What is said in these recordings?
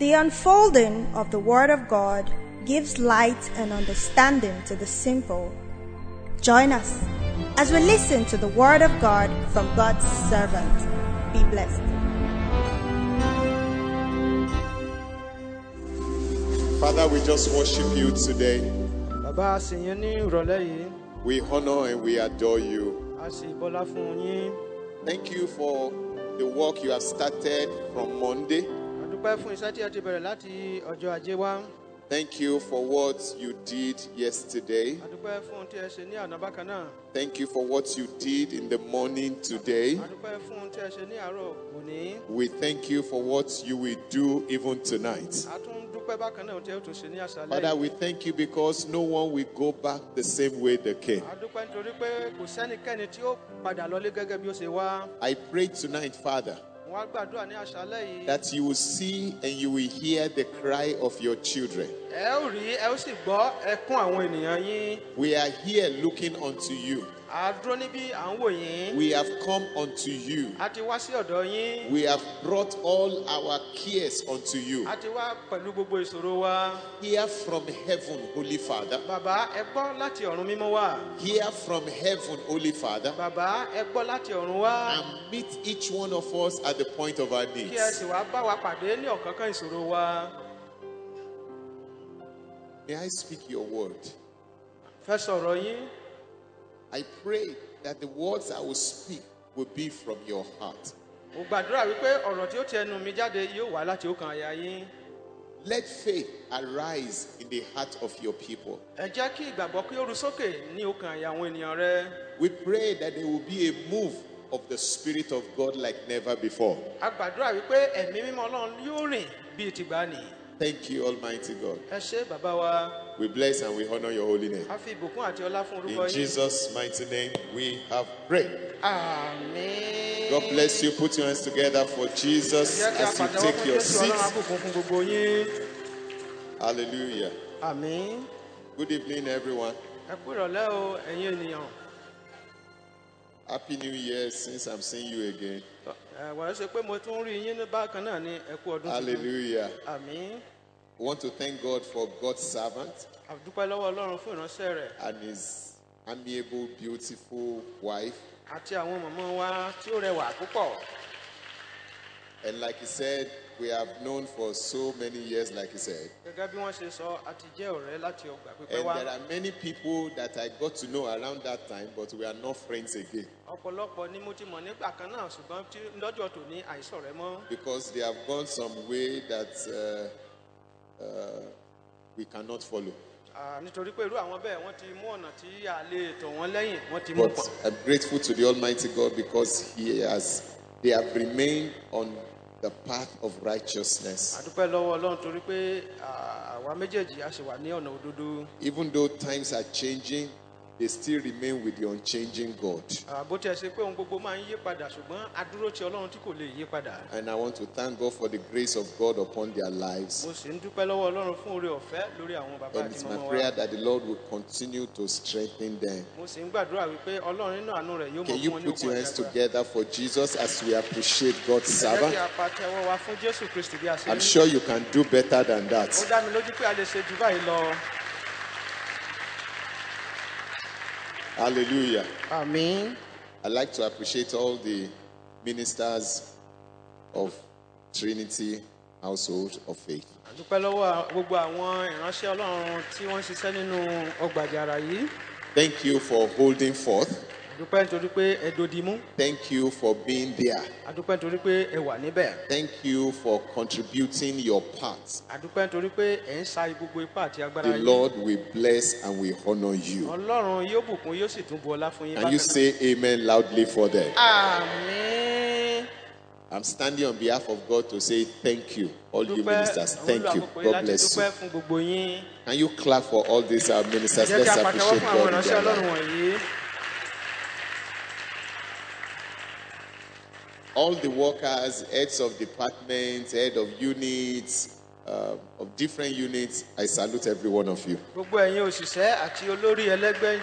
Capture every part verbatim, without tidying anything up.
The unfolding of the Word of God gives light and understanding to the simple. Join us as we listen to the Word of God from God's servant. Be blessed. Father, we just worship you today. Bàbá, a sìn yín ní ìrọ̀lẹ́ yìí. We honor and we adore you. A sì bọlá fún yín. Thank you for the work you have started from Monday. A dúpẹ́ fún iṣẹ́ tí ẹ ti bẹ̀rẹ̀ láti ọjọ́ Ajé wá. Thank you for what you did yesterday. A dúpẹ́ fún ohun tí ẹ ṣe ní àná bákan náà. Thank you for what you did in the morning today. A dúpẹ́ fún ohun tí ẹ ṣe ní àárọ̀ òní. We thank you for what you will do even tonight. A tún dúpẹ́ bákan náà ohun tí ẹ tún ṣe ní àṣálẹ́. Father, we thank you because no one will go back the same way they came. A dúpẹ́ nítorí pé kò sẹ́nikẹ́ni tí ó padà lọlé gẹ́gẹ́ bí ó ṣe wá. I pray tonight, Father, Wọ́n á gbàdúrà ní àṣálẹ́ yìí. that you will see and you will hear the cry of your children. Ẹ ó rí, ẹ ó sì gbọ́ ẹkún àwọn ènìyàn yín. We are here looking unto you. A dúró níbí à ń wò yín. We have come unto you. A ti wá sí ọ̀dọ̀ yín. We have brought all our cares unto you. A ti wá pẹ̀lú gbogbo ìṣòro wa. Hear from heaven, Holy Father. Bàbá, ẹ gbọ́ láti ọ̀run mímọ́ wá. Hear from heaven, Holy Father. Bàbá, ẹ gbọ́ láti ọ̀run wá. And meet each one of us at the point of our Kí ẹ needs. sì wá bá wa pàdé ní ọ̀kánkán ìṣòro wa. May I speak your word? Fẹ́ sọ̀rọ̀ yín. I pray that the words I will speak will be from your heart. Mo gbàdúrà wípé ọ̀rọ̀ tí ó ti ẹnu mi jáde yóò wá láti ọkàn àyà yín. Let faith arise in the heart of your people. Ẹ jẹ́ kí ìgbàgbọ́ kí ó ru sókè ní ọkàn àyà àwọn ènìyàn rẹ. We pray that there will be a move of the Spirit of God like never before. A gbàdúrà wípé ẹ̀mí mímọ́ Ọlọ́run yóò rìn bíi tìgbàanì. Thank you, Almighty God. Ẹ ṣé bàbá wa. We bless and we honor your holy name. A fi ìbùkún àti ọlá fún orúkọ In yín. Jesus' mighty name, we have prayed. Àmín. God bless you. Put your hands together for Jesus Jẹ́ kí a as you pàtẹ́wọ́ take fún your Jésù Ọlọ́run seats. àbùkún fún gbogbo yín. Hallelujah. Àmín. Good evening, everyone. Ẹ kú ìrọ̀lẹ́ o, ẹ̀yin ènìyàn. Happy New Year since I'm seeing you again. Ẹ wà á ṣe pé mo tún rí yín ní bákan náà ní ẹ kú ọdún tuntun. Hallelujah. Àmín. We want to thank God for God's servant A dúpẹ́ lọ́wọ́ Ọlọ́run fún ìránṣẹ́ rẹ̀ and his amiable, beautiful wife. àti àwọn mọ̀mọ́ wa tí ó rẹwà púpọ̀. And like he said, we have known for so many years, like he said. Gẹ́gẹ́ bí wọ́n ṣe sọ, a ti jẹ́ ọ̀rẹ́ láti ọgbà pípẹ́ And wá. there are many people that I got to know around that time, but we are not friends again Ọ̀pọ̀lọpọ̀ ni mo ti mọ̀ nígbà kan náà ṣùgbọ́n tí lọ́jọ́ tòní àìsàn rẹ̀ mọ́. because they have gone some way that uh, uh, we cannot follow. Ah, nítorí pé irú àwọn bẹ́ẹ̀ wọ́n ti mú ọ̀nà tí a lè tọ̀ wọ́n lẹ́yìn wọ́n ti mú But pọ̀. I'm grateful to the Almighty God because He has, they have remained on the path of A righteousness. dúpẹ́ lọ́wọ́ Ọlọ́run torí pé ah, àwa méjèèjì a ṣì wà ní ọ̀nà òdodo. Even though times are changing, they still remain with the unchanging God. Ah, bó tiẹ̀ ṣe pé ohun gbogbo máa ń yí padà ṣùgbọ́n a dúró ti Ọlọ́run tí kò lè yí padà. And I want to thank God for the grace of God upon their lives. Mo sì ń dúpẹ́ lọ́wọ́ Ọlọ́run fún oore ọ̀fẹ́ lórí àwọn bàbá And àti it's my mọ́mọ́ prayer wa. that the Lord will continue to strengthen them. Mo sì ń gbàdúrà wípé Ọlọ́run nínú àánú rẹ̀ yóò mọ̀ Can fún you wọn ní put okun your àti hands agbára. together for Jesus as we appreciate God's Ẹ jẹ́ servant? kí a pàtẹ́wọ́ wa fún Jésù Kristi bí a ṣe I'm rí. sure you can do better than Ó that. dá mi lójú pé a lè ṣe jù báyìí lọ. Hallelujah. Àmín. I'd like to appreciate all the ministers of Trinity Household of Faith. A dúpẹ́ lọ́wọ́ gbogbo àwọn ìránṣẹ́ Ọlọ́run tí wọ́n ń ṣiṣẹ́ nínú ọgbà àjàrà yìí. Thank you for holding forth. A dúpẹ́ nítorí pé ẹ dodimú. Thank you for being there. A dúpẹ́ nítorí pé ẹ wà níbẹ̀. Thank you for contributing your part. A dúpẹ́ nítorí pé ẹ ń sa gbogbo ipá àti agbára The yín. Lord will bless and will honor you. Ọlọ́run yóò bùkún yóò sì tún bu ọlá fún yín. Can you bákan náà. say amen loudly for them? Àmín. I'm standing on behalf of God to say thank you, all you Dúpẹ́ ministers. àwọn Thank you. olùwàkókò yìí God láti bless you. dúpẹ́ fún gbogbo yín. Can you clap for all these uh, ministers? Jẹ́ Let's kí a pàtẹ́wọ́ appreciate fún àwọn God in ìránṣẹ́ their Ọlọ́run life. wọ̀nyí. All the workers, heads of departments, head of units, uh, of different units, I salute every one of you. Gbogbo ẹ̀yin òṣìṣẹ́ àti olórí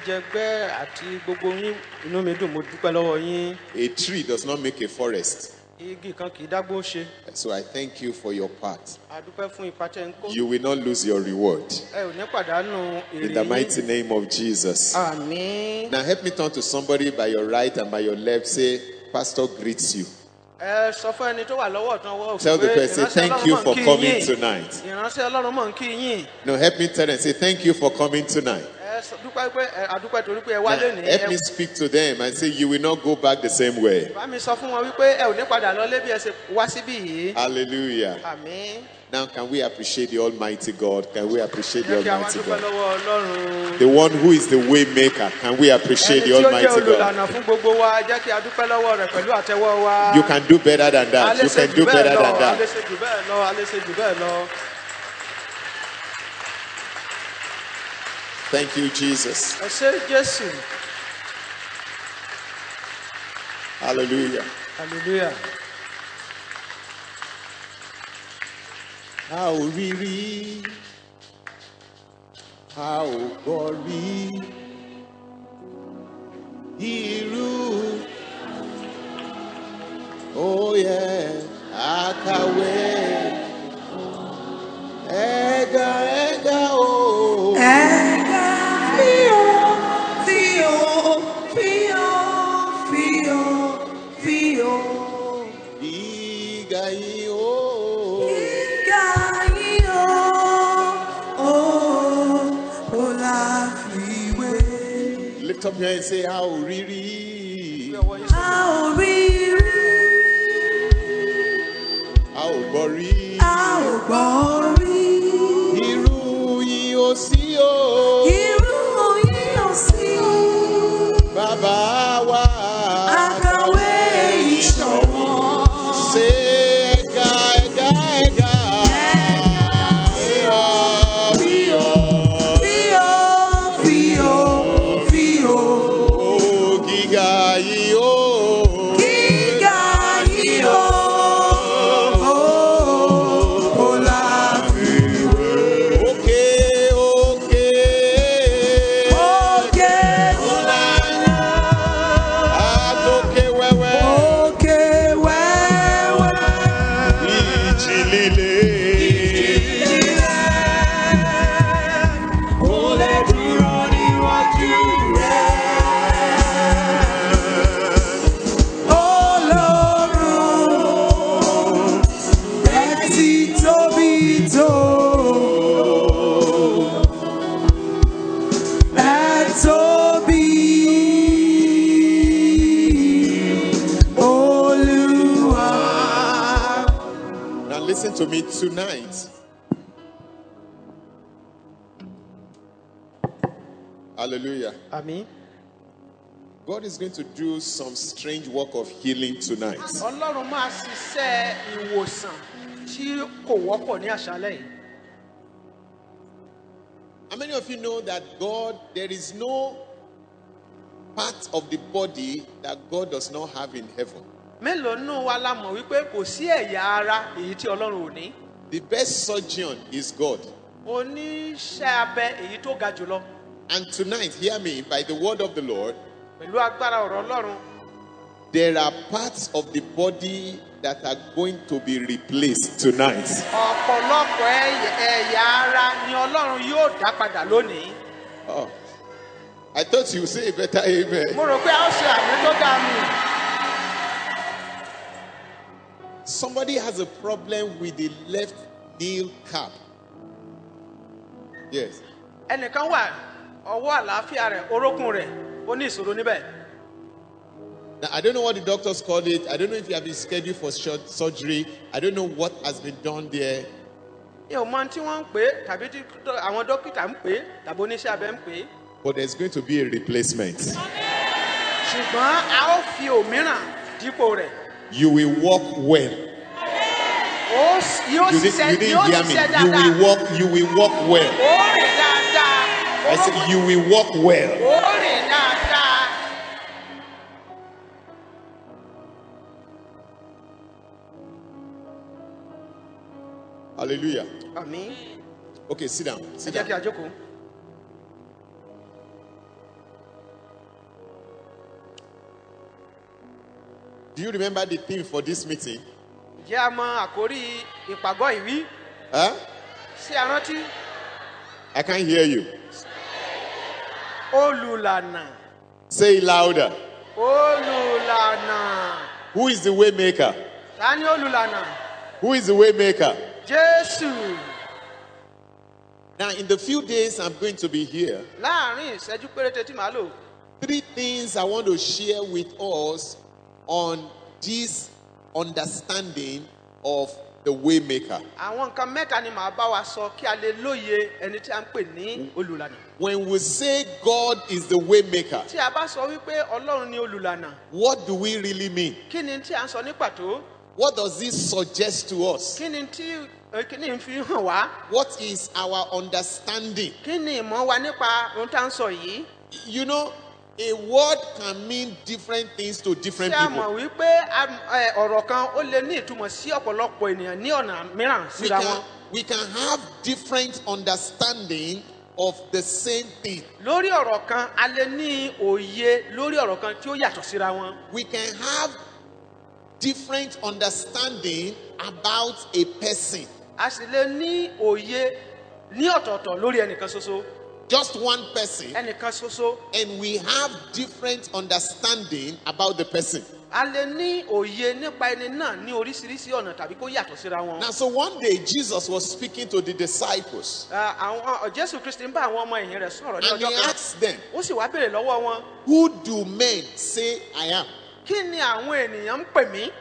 ẹlẹ́gbẹ́jẹgbẹ́ àti gbogbo yín inú mi dùn mo dúpẹ́ lọ́wọ́ yín. A tree does not make a forest. igi kan kì í dágbó ṣe. So I thank you for your part. A dúpẹ́ fún ipa tẹ́ ń kó. You will not lose your reward. Ẹ ò ní pàdánù èrè In the yín. mighty name of Jesus. Àmín. Now help me turn to somebody by your right and by your left. Say, Pastor greets you. Ẹ sọ fún ẹni tó wà lọ́wọ́ ọ̀tún ọwọ́ òsì Tell the pé person, ìránṣẹ́ thank Ọlọ́run you mọ̀ ń for kí coming yín. tonight. Ìránṣẹ́ Ọlọ́run mọ̀ ń kí yín. No, help me tell them, say, thank you for coming tonight. Ẹ sọ- dúpẹ́ pé ẹ- a dúpẹ́ torí pé ẹ Now, wá lónìí. help me Ẹ speak to them and say, you will not go back the same way. bá mi sọ fún wọn wípé ẹ ò ní padà lọ lé bí ẹ ṣe wá síbí yìí. Hallelujah. Àmín. Now, can we appreciate the Almighty God? Can we appreciate the Jẹ́ kí a wá Almighty dúpẹ́ God? lọ́wọ́ Ọlọ́run. The one who is the way maker. Can we appreciate Ẹni the tí ó jẹ́ Almighty God? olùlànà fún gbogbo wa, jẹ́ kí a dúpẹ́ lọ́wọ́ rẹ̀ pẹ̀lú àtẹ́wọ́ wa. You can do better than A that. lè You ṣe can jù do bẹ́ẹ̀ better lọ, than a lè that. ṣe jù bẹ́ẹ̀ lọ, a lè ṣe jù bẹ́ẹ̀ lọ. Thank you, Jesus. Ẹ ṣé Jésù. Hallelujah. Hallelujah. A ò rí rí, a ò gbọ́ rí, irú, oh yeah, àkàwé, ẹ̀gà ẹ̀gà o. Ẹ̀gà fíò, fíò, fíò, fíò, fíò. Ìgà yìí o. Gíga yìí o, o, kò láfiwé. Lift up your hand and say, a ò rí rí. A ò rí rí, A ò gbọ́ rí. a ò gbọ́ rí. Irú yìí ò sí o. Irú yìí ò sí. Bàbá wa. Àkàwé ìṣọ̀wọ́n. Ṣé ẹ̀gà ẹ̀gà ẹ̀gà. Fíò, fíò, fíò. Ó gíga yìí o. Gíga yìí o, o, kò láfiwé. Òkè òkè. Òkè Àtòkè wẹ́wẹ́. òkè wẹ́wẹ́. Ìjì líle. Kò lè dúró níwájú rẹ̀. Ọlọ́run, ẹ ti tóbi tó. Ẹ tóbi, Olúwa. Now listen to me tonight. Hallelujah. Àmín. God is going to do some strange work of healing tonight. Ọlọ́run máa ṣiṣẹ́ ìwòsàn tí kò wọ́pọ̀ ní àṣálẹ́ yìí. How many of you know that God, there is no part of the body that God does not have in heaven? Mélòó nù wa la mọ̀ wípé kò sí ẹ̀yà ara èyí tí Ọlọ́run ò ní? The best surgeon is God. Oníṣẹ́ abẹ èyí tó ga jùlọ. And tonight, hear me, by the word of the Lord, Pẹ̀lú agbára ọ̀rọ̀ Ọlọ́run. there are parts of the body that are going to be replaced tonight. Ọ̀pọ̀lọpọ̀ ẹ̀yà ẹ̀yà ara ni Ọlọ́run yóò dá padà lónìí. Oh, I thought you would say a better amen. Mo rò pé a ó ṣe àmì tó dáa mi. Somebody has a problem with the left knee cap. Yes. Ẹnìkan wà ọwọ́ àlàáfíà rẹ̀ orókùn rẹ̀ ó ní ìṣòro níbẹ̀. Now, I don't know what the doctors call it. I don't know if you have been scheduled for short surgery. I don't know what has been done there. Mi ò mọ tí wọ́n ń pè é tàbí tí àwọn dókítà ń pè é tàbí oníṣẹ́ abẹ ń pè é. But there's going to be a replacement. Ṣùgbọ́n a ó fi òmíràn dípò rẹ̀. You will walk well. Ó s- Yóò You, did, ṣiṣẹ́ you didn't yóò hear me. ṣiṣẹ́ You dáadáa. will walk. You will walk well. Ó rìn dáadáa. I said you will walk well. Ó rìn dáadáa. Hallelujah. Àmín. Okay, sit down. Ẹ Sit jẹ́ kí down. a jókòó. Do Do you remember the theme for this meeting? Ǹjẹ́ a mọ àkórí ìpàgọ́ ìwí? Huh? Ṣé a rántí? I can't hear you. Olùlànà. Say it louder. Olùlànà. Who is the way maker? Ta ni olùlànà? Who is the way maker? Jésù. Now, in the few days I'm going to be here, Láàárín ìṣẹ́jú péréte tí màá lò. three things I want to share with us on this understanding of the way maker. Àwọn nǹkan mẹ́ta ni màá bá wa sọ kí a lè lóye ẹni tí a ń pè ní olùlànà. When we say God is the way maker, Tí a bá sọ wípé Ọlọ́run ni olùlànà, what do we really mean? kí ni tí a ń sọ ní pàtó? What does this suggest to us? Kí ni tí eh, kí ni ń fi hàn wá? What is our understanding? Kí ni ìmọ̀ wa nípa ohun tá à ń sọ yìí? You know, a word can mean different things to different Ṣé a mọ̀ people. wípé am- eh, ọ̀rọ̀ kan ó lè ní ìtumọ̀ sí ọ̀pọ̀lọpọ̀ ènìyàn ní ọ̀nà mìíràn We síra can, wọn? we can have different understanding of the same thing. Lórí ọ̀rọ̀ kan, a lè ní òye lórí ọ̀rọ̀ kan tí ó yàtọ̀ síra wọn. We can have different understanding about a person. A sì lè ní òye ní ọ̀tọ̀ọ̀tọ̀ lórí ẹnìkan ṣoṣo. Just one person, Ẹnìkan ṣoṣo. and we have different understanding about the person. A lè ní òye nípa ẹni náà ní oríṣiríṣi ọ̀nà tàbí kó yàtọ̀ síra wọn. Now, so one day Jesus was speaking to the disciples, Ah, àwọn Jésù Kristi ń bá àwọn ọmọ ẹ̀yìn rẹ̀ sọ̀rọ̀ ní and he ọjọ́ kan. asked them, Ó sì wá béèrè lọ́wọ́ wọn. "Who do men say I am?" Kí ni àwọn ènìyàn ń pè mí?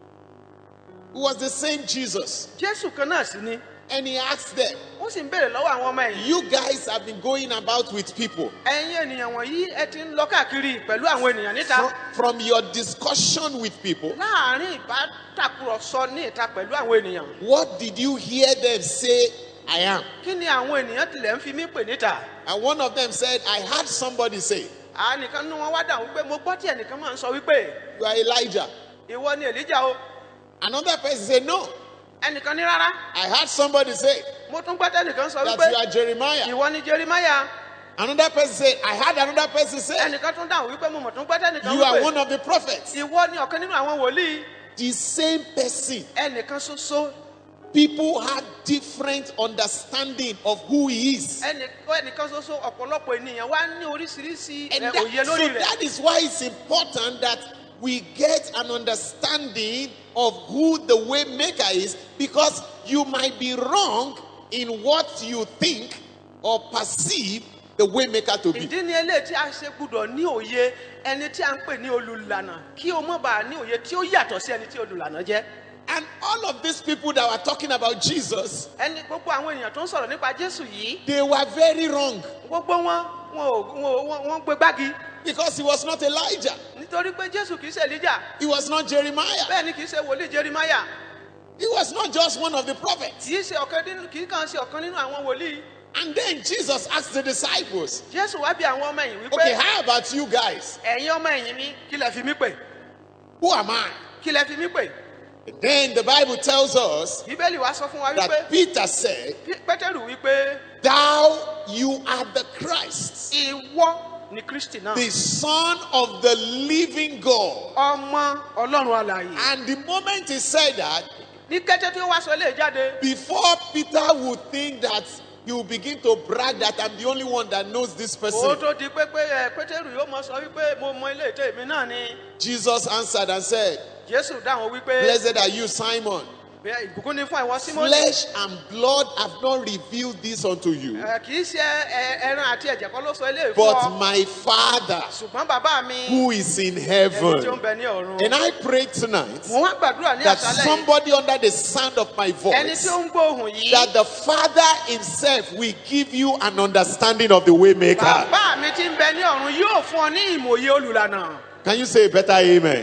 It was the same Jesus. Jésù kan náà sì ni. And he asked them, Ó sì ń béèrè lọ́wọ́ àwọn ọmọ ẹ̀yìn. "You guys have been going about with people. Ẹ̀yin ènìyàn wọ̀nyí ẹ ti ń lọ káàkiri pẹ̀lú àwọn ènìyàn níta. From, from your discussion with people, Láàárín ìbátàkùrọ̀sọ ní ìta pẹ̀lú àwọn ènìyàn. what did you hear them say I am?" Kí ni àwọn ènìyàn tilẹ̀ ń fi mí pè níta? And one of them said, "I heard somebody say, Ànìkan nínú wọn wá dáhùn wípé mo gbọ́ tí ẹnìkan máa ń sọ wípé you are Elijah." ìwọ ni Èlíjà o. Another person said, "No, Ẹnìkan ní rárá. I heard somebody say Mo tún gbọ́ tẹ́nìkan sọ that wípé you are Jeremiah." ìwọ ni Jeremáyà. Another person said, "I heard another person say Ẹnìkan tún dáhùn wípé mo mọ̀ tún gbọ́ tẹ́nìkan you are wípé one of the prophets." ìwọ ni ọ̀kan nínú àwọn wòlíì. The same person. Ẹnìkan ṣoṣo. People had different understanding of who he is. Ẹnì- Ẹnìkan ṣoṣo ọ̀pọ̀lọpọ̀ ènìyàn wá ní oríṣiríṣi And eh, that, òye so lórí rẹ̀. that is why it's important that we get an understanding of who the way maker is, because you might be wrong in what you think or perceive the way maker to be. Ìdí ni eléyìí tí a ṣe gbúdọ̀ ní òye ẹni tí a ń pè ní olùlànà kí o mọ̀ bá ní òye tí ó yàtọ̀ sí ẹni tí olùlànà jẹ́. And all of these people that were talking about Jesus, Ẹni gbogbo àwọn ènìyàn tó ń sọ̀rọ̀ nípa Jésù yìí, they were very wrong, gbogbo wọn wọn ò wọn ò- wọn- wọ́n gbé gbági because he was not Elijah, nítorí pé Jésù kìí ṣe Èlíjà, he was not Jeremiah, bẹ́ẹ̀ ni kìí ṣe wòlíì Jeremáyà, he was not just one of the prophets. kìí ṣe ọ̀kan nínú kìí kàn ṣe ọ̀kan nínú àwọn wòlíì. And then Jesus asked the disciples, Jésù wá bí àwọn ọmọ ẹ̀yìn "Okay, wípé how about you guys? ẹ̀yin ọmọ ẹ̀yìn mi kí lẹ fi mí pè? Who am I?" Kí lẹ fi mí pè? Then the Bible tells us Bíbélì wá sọ fún wa wípé that Peter said, Pí- Pétérù wípé "Thou, you are the Christ, ìwọ ni Kristi náà, the Son of the living God." ọmọ Ọlọ́run alààyè. And the moment he said that, Ní kété tí ó wá sọ eléyìí jáde, before Peter would think that he will begin to brag that I'm the only one that knows this ó person, tó di pé pé ẹ Pétérù yóò mọ sọ wípé mo mọ ilé ìtẹ́ mi náà ni. Jesus answered and said, Jésù dáhùn wípé "Blessed are you, Simon. bẹ́ẹ̀ ìbùkún ní fún ìwọ Símónì. Flesh and blood have not revealed this unto you, Ẹ, kì í ṣe ẹ- ẹran àti ẹ̀jẹ̀ kan ló sọ eléyìí fún but ọ, my Father ṣùgbọ́n bàbá mi who is in ẹni tí ó ń heaven." bẹ ní ọ̀run. And I pray tonight Mo wá gbàdúrà ní that àṣálẹ́ yìí, somebody under the sound of my ẹni voice, tí ó ń gbóhùn yìí, that the Father himself will give you an understanding of the way maker. bàbá mi tí ń bẹ ní ọ̀run yóò fún ọ ní ìmòye olùlànà. Can you say a better amen?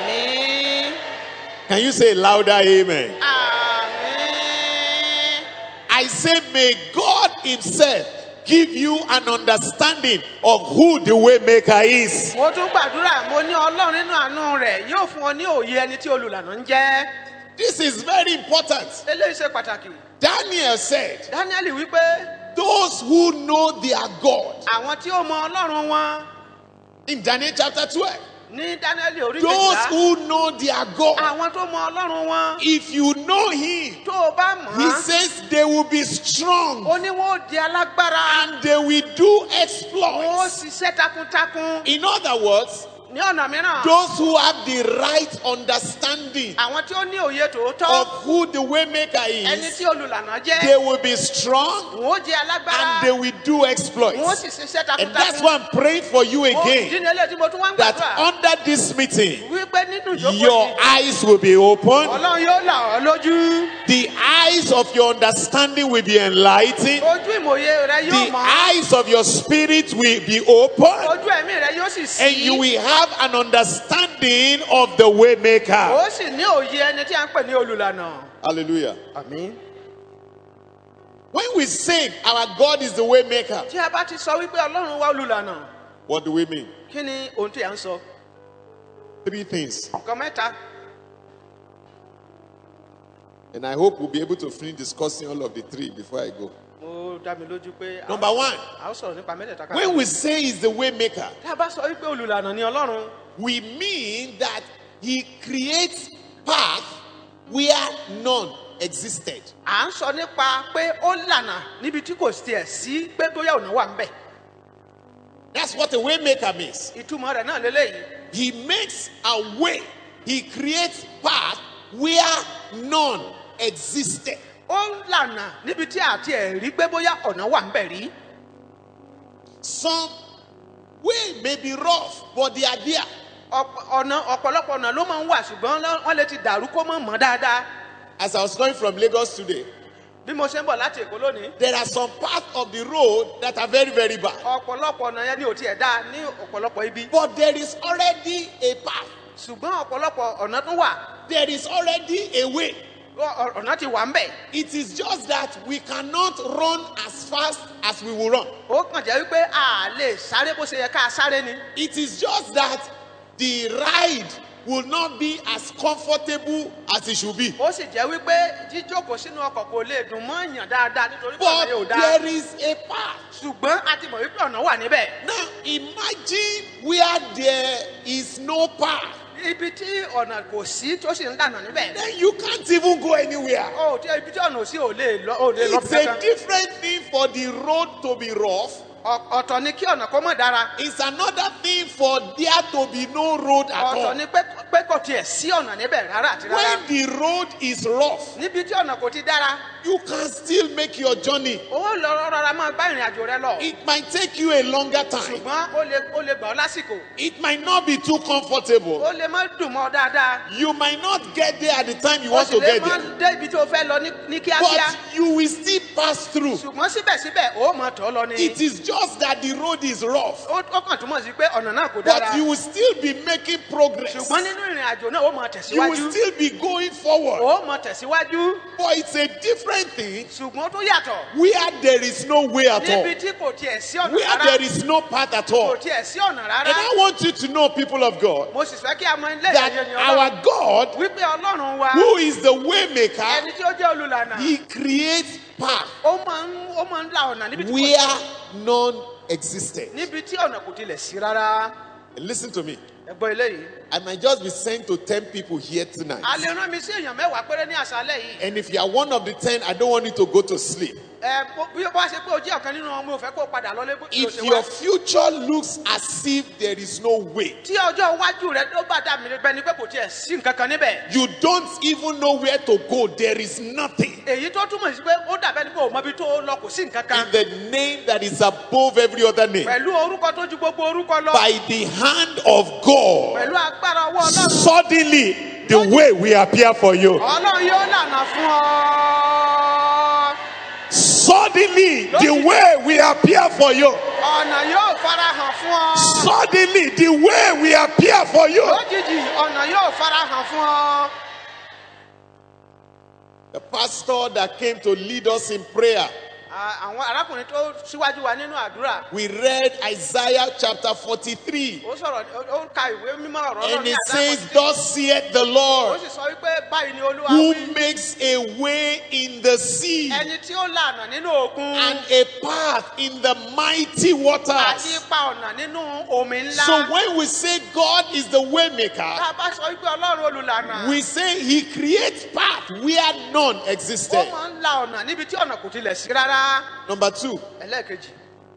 Àmín. Can you say louder amen? Àmín. I say, may God himself give you an understanding of who the way maker is. Mo tún gbàdúrà mo ní Ọlọ́run nínú àánú rẹ̀ yóò fún ọ ní òye ẹni tí olùlànà ń jẹ́. This is very important. Eléyìí ṣe pàtàkì. Daniel said, Dáníẹ́lì wípé those who know their God, àwọn tí ó mọ Ọlọ́run wọn in Daniel chapter twelve, ní Dáníẹ́lì orí Those kejìlá. who know their God, Àwọn tó mọ Ọlọ́run wọn. if you know Him, Tó o bá mọ̀ He ọ́. says they will be strong Ó ní wọ́n ó di alágbára. and they will do Wọ́n ó exploits. ṣiṣẹ́ takuntakun. In other words, Ní ọ̀nà mìíràn. those who have the right understanding Àwọn tí ó ní òye tòótọ́. of who the waymaker Ẹni is, tí olùlànà jẹ́. they will be strong Wọ́n ó di alágbára. and they will do Wọ́n ó exploits. sì ṣiṣẹ́ takuntakun. And that's why I'm praying for you Ó again, dín ní eléyìí tí mo tún wá ń that gbàdúrà. under this meeting, Wípé nínú ìjókòó your yìí, eyes will be open, Ọlọ́run yóò là ọ́ lójú. the eyes of your understanding will be enlightened, Ojú ìmòye rẹ yóò the mọ́. eyes of your spirit will be open, Ojú ẹ̀mí rẹ yóò sì sí. and you will have an understanding of the waymaker. Ó sì ní òye ẹni tí a ń pè ní olùlànà. Hallelujah. Àmín. When we say our God is the waymaker, Tí a bá ti sọ wípé Ọlọ́run wá olùlànà, what do we mean? kí ni ohun tí a ń sọ? Three things. Nǹkan mẹ́ta. And I hope we'll be able to finish discussing all of the three before I go. Mo dá mi lójú pé a- Number one, a ó sọ̀rọ̀ nípa mẹ́tẹ̀ẹ̀ta. when we say he's the waymaker, Tí a bá sọ wípé olùlànà ni Ọlọ́run, we mean that he creates path where none existed. à ń sọ nípa pé ó lànà níbi tí kò tiẹ̀ sí pé bóyá ọ̀nà wà ń bẹ̀. That's what a waymaker means. Ìtumọ̀ rẹ̀ náà lélẹ́yìí. He makes a way. He creates path where none existed. Ó ń lànà níbi tí àti ẹ̀ rí pé bóyá ọ̀nà wà ń bẹ̀ rí. Some way may be rough, but they are there. Ọ̀pọ̀- ọ̀nà ọ̀pọ̀lọpọ̀ ọ̀nà ló máa ń wà ṣùgbọ́n lọ́- wọ́n lè ti dàrú kó mọ̀ mọ́ dáadáa. As I was coming from Lagos today, Bí mo ṣe ń bọ̀ láti Èkó lónìí, there are some parts of the road that are very, very bad. ọ̀pọ̀lọpọ̀ ọ̀nà yẹn ni ò tiẹ̀ dáa ní ọ̀pọ̀lọpọ̀ ibi. But there is already a path. Ṣùgbọ́n ọ̀pọ̀lọpọ̀ ọ̀nà tún wà. There is already a way. Ọ- ọ- ọ̀nà ti wà ń bẹ̀. It is just that we cannot run as fast as we will run. Ó kàn jẹ́ wípé a lè sáré bó ṣe yẹ ká sáré ni. It is just that the ride will not be as comfortable as it should be. Ó sì jẹ́ wípé jíjókòó sínú ọkọ̀ kò lè dùn mọ́ èèyàn dáadáa nítorí pé ọ̀nà But yóò dáa. there is a path. Ṣùgbọ́n a ti mọ̀ wípé ọ̀nà wà níbẹ̀. Now imagine where there is no path. Ibi tí ọ̀nà kò sí tó sì ń dànà níbẹ̀. Then you can't even go anywhere. Ó tí ibi tí ọ̀nà ò sí ò lè lọ ò lè lọ It's bí a kankan. different thing for the road to be rough. Ọ̀- Ọ̀tọ̀ ni kí ọ̀nà kó mọ̀ dára. It's another thing for there to be no road at Ọ̀tọ̀ all. ni pé pé kò tiẹ̀ sí ọ̀nà níbẹ̀ rárá àti rárá. When the road is rough, Níbi tí ọ̀nà kò ti dára, you can still make your journey. ó lọ rọra máa bá ìrìn àjò rẹ lọ. It might take you a longer time. Ṣùgbọ́n ó lè ó lè gbà ọ́ lásìkò. It might not be too comfortable. Ó lè má dùn mọ́ ọ dáadáa. You might not get there at the time you Ó want sì to lè get má there. dé ibi tó fẹ́ lọ ní- ní kíákíá. But you will still pass through. Ṣùgbọ́n síbẹ̀síbẹ̀ ó mọ̀ tọ́ lọ ni. It is just that the road is rough. Ó ó kàn túmọ̀ sí pé ọ̀nà náà kò dára. But you will still be making progress. Ṣùgbọ́n nínú ìrìn àjò náà ó mọ̀ You will tẹ̀síwájú. still be going forward. Ó mọ̀ tẹ̀síwájú. But it's a different thing Ṣùgbọ́n ó tún yàtọ̀. where there is no way at all. Níbi tí kò tiẹ̀ sí ọ̀nà Where rárá. there is no path at all. Kò tiẹ̀ sí ọ̀nà And rárá. I want you to know, people of God, Mo sì fẹ́ kí a mọ ilé that ìyẹn ni our Ọlọ́run. God, Wípé Ọlọ́run wa, who is the waymaker, ẹni tí ó jẹ́ olùlànà, he creates path ó máa ń ó máa ń la ọ̀nà níbi tí kò where sí. none existed. Níbi tí ọ̀nà kò tilẹ̀ sí rárá. And listen to me. Ẹ gbọ́ eléyìí. I might just be sent to ten people here tonight. A lè rán mi sí èèyàn mẹ́wàá péré ní àṣálẹ́ yìí. And if you are one of the ten, I don't want you to go to sleep. Ẹ bó- bí ó bá ṣe pé o jẹ́ ọ̀kan nínú wọn, mo fẹ́ kó o padà lọ lé bó ti o If ṣe your wá. future looks as if there is no way, Tí ọjọ́ iwájú rẹ ló bá dà mí bẹ́ẹ̀ ni pé kò tiẹ̀ sí nǹkan kan níbẹ̀. you don't even know where to go, there is nothing. Èyí tó túmọ̀ sí pé ó dàbẹ́ ni pé o mọ ibi tó lọ kò sí nǹkan kan. In the name that is above every other name, Pẹ̀lú orúkọ tó ju gbogbo orúkọ lọ. by the hand of God, Pẹ̀lú agbára ọwọ́ Ọlọ́run. suddenly the way will appear for you. Ọlọ́run yóò lànà fún ọ. Suddenly the way will appear for you. Ọ̀nà yóò farahàn fún ọ. Suddenly the way will appear for you. Lójijì ọ̀nà yóò farahàn fún ọ. The pastor that came to lead us in prayer À, àwọn arákùnrin tó síwájú wa nínú àdúrà. We read Isaiah chapter forty-three. Ó sọ̀rọ̀ ó- ó ka ìwé mímọ́ ọ̀rọ̀ And Ọlọ́run ní it Àdámọ̀ says, títí. thus saith the Ó Lord, sì sọ wípé báyìí ni Olúwa who wí. makes a way in the sea Ẹni tí ó lànà nínú òkun. and a path in the mighty Àti waters. ipa ọ̀nà nínú omi ńlá. So when we say God is the way Tá maker, a bá sọ wípé Ọlọ́run olùlànà. we say he creates path where none Ó existed. máa ń la ọ̀nà níbi tí ọ̀nà kò tilẹ̀ sí rárá. Number two, Ẹlẹ́ẹ̀kejì.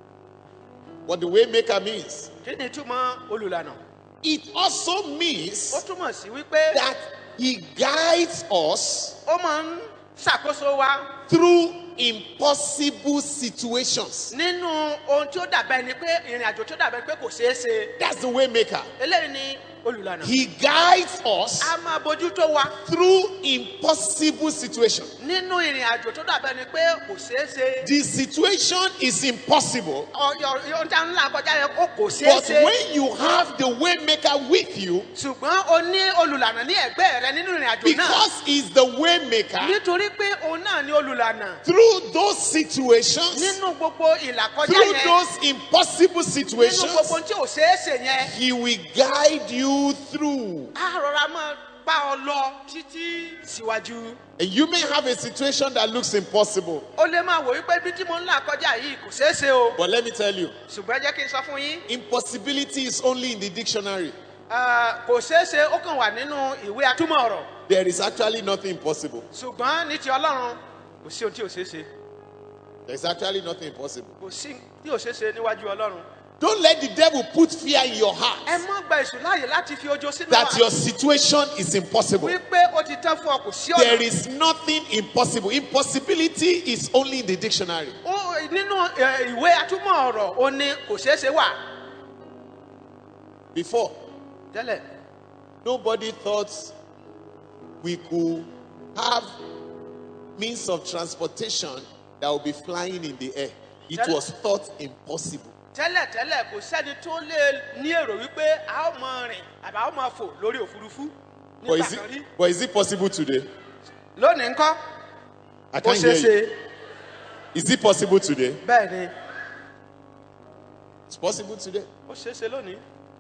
what the way maker means. Kí ni túmọ̀ olùlànà? It also Ó means túmọ̀ sí wípé that he guides us ó máa ń ṣàkóso wa through impossible situations. nínú ohun tí ó dàbẹ́ ni pé ìrìn àjò tí ó dàbẹ́ pé kò ṣeé ṣe. That's the way maker. Eléyìí ni olùlànà. He guides us A máa bójú tó wa through impossible situations. nínú ìrìn àjò tó dàbẹ́ ni pé kò ṣeé ṣe. The situation is impossible, Ọ̀yọ̀ ohun tí a ń là kọjá yẹn ó kò ṣeé but ṣe. when you have the way maker with you, Ṣùgbọ́n o ní olùlànà ní ẹ̀gbẹ́ rẹ nínú ìrìn àjò náà. because he's the way maker, Nítorí pé òun náà ní olùlànà. through those situations, Nínú gbogbo ìlàkọjá through yẹn. those impossible Nínú situations, gbogbo ohun tí ò ṣeé ṣe yẹn. he will guide you through. A rọra máa bá ọ lọ títí síwájú. And you may have a situation that looks impossible, Ó lè máa wò wípé bí tí mo ń là kọjá yìí kò ṣeé ṣe o. but let me tell you, Ṣùgbọ́n ẹ jẹ́ kí n sọ fún yín. impossibility is only in the dictionary. Ah, kò ṣeé ṣe ó kàn wà nínú ìwé atúmọ̀ ọ̀rọ̀. There is actually nothing impossible. Ṣùgbọ́n ní ti Ọlọ́run kò sí ohun tí ò ṣeé ṣe. There's actually nothing impossible. Kò sí tí ò ṣeé ṣe níwájú Ọlọ́run. Don't let the devil put fear in your Ẹ heart má gba èṣù láàyè láti fi ojo sínú that wa. your situation is impossible. Wípé ó ti tán fún ọ kò sí There ọ̀nà. is nothing impossible. Impossibility is only in the dictionary. Ó- Nínú eh, ìwé atúmọ̀ ọ̀rọ̀ ó ní kò ṣeé ṣe wà. Before, Tẹ́lẹ̀ nobody thought we could have means of transportation that will be flying in the air. It was thought impossible. tẹ́lẹ̀ tẹ́lẹ̀ kò sẹ́ni tó lè ní èrò wípé a ó máa rìn àbí a ó máa fò lórí òfurufú. But Nígbà is, kan rí. it, but is it possible today? Lónìí ńkọ́ I ó can't ṣeé hear ṣe. you. Is it possible today? Bẹ́ẹ̀ ni It's possible today. ó ṣeé ṣe lónìí.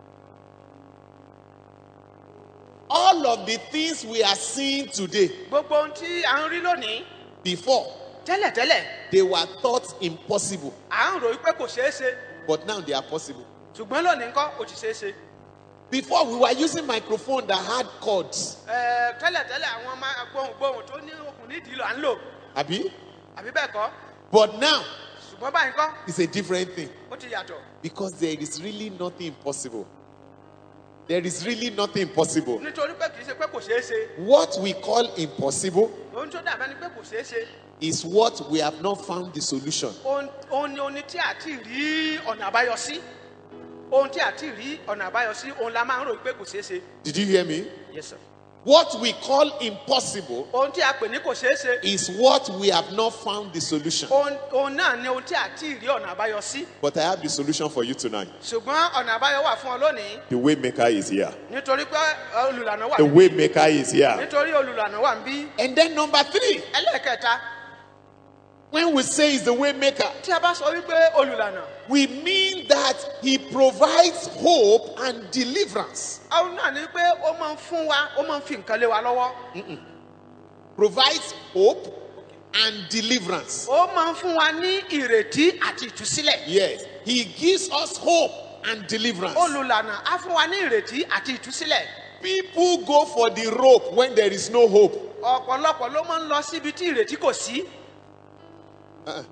All of the things we are seeing today, Gbogbo ohun tí à ń rí lónìí before, tẹ́lẹ̀ tẹ́lẹ̀ they were thought impossible. à ń rò wípé kò ṣeé ṣe. But now they are possible. Ṣùgbọ́n lónìí ńkọ́ ó ti ṣeé ṣe. Before, we were using microphone that had cords. Ẹ, tẹ́lẹ̀ tẹ́lẹ̀ àwọn máa gbohùngbohùn tó ní okùn nídìí lọ à ń lò Abi? àbí bẹ́ẹ̀ kọ́. But now, Ṣùgbọ́n báyìí ńkọ́ it's a different thing. ó ti yàtọ̀. Because there is really nothing impossible. There is really nothing impossible. Nítorí pé kì í ṣe pé kò ṣeé ṣe. What we call impossible Ohun tó dàbẹ́ ni pé kò ṣeé ṣe. is what we have not found the solution. Ohun ohun ni ohun tí a ti rí ọ̀nà àbáyọ sí. Ohun tí a ti rí ọ̀nà àbáyọ sí òun la máa ń rò pé kò ṣeé ṣe. Did you hear me? Yes sir. What we call impossible Ohun tí a pè ní kò ṣeé ṣe. is what we have not found the solution. Ohun ohun náà ni ohun tí a ti rí ọ̀nà àbáyọ sí. But I have the solution for you tonight. Ṣùgbọ́n ọ̀nà àbáyọ wà fún ọ lónìí. The way maker is here. Nítorí pé olùlànà wà The níbí. way maker is here. Nítorí olùlànà wà ń bí. And then number three, Ẹlẹ́ẹ̀kẹta when we say he's the way maker, tí a bá sọ wípé olùlànà. we mean that he provides hope and deliverance. Àwọn náà ni pé ó máa ń fún wa ó máa ń fi nǹkan lé wa lọ́wọ́. Provides hope and deliverance. Ó máa ń fún wa ní ìrètí àti ìtúsílẹ̀. Yes, he gives us hope and deliverance. Olùlànà á fún wa ní ìrètí àti ìtúsílẹ̀. People go for the rope when there is no hope. Ọ̀pọ̀lọpọ̀ ló máa ń lọ síbi tí ìrètí kò sí. Uh-uh.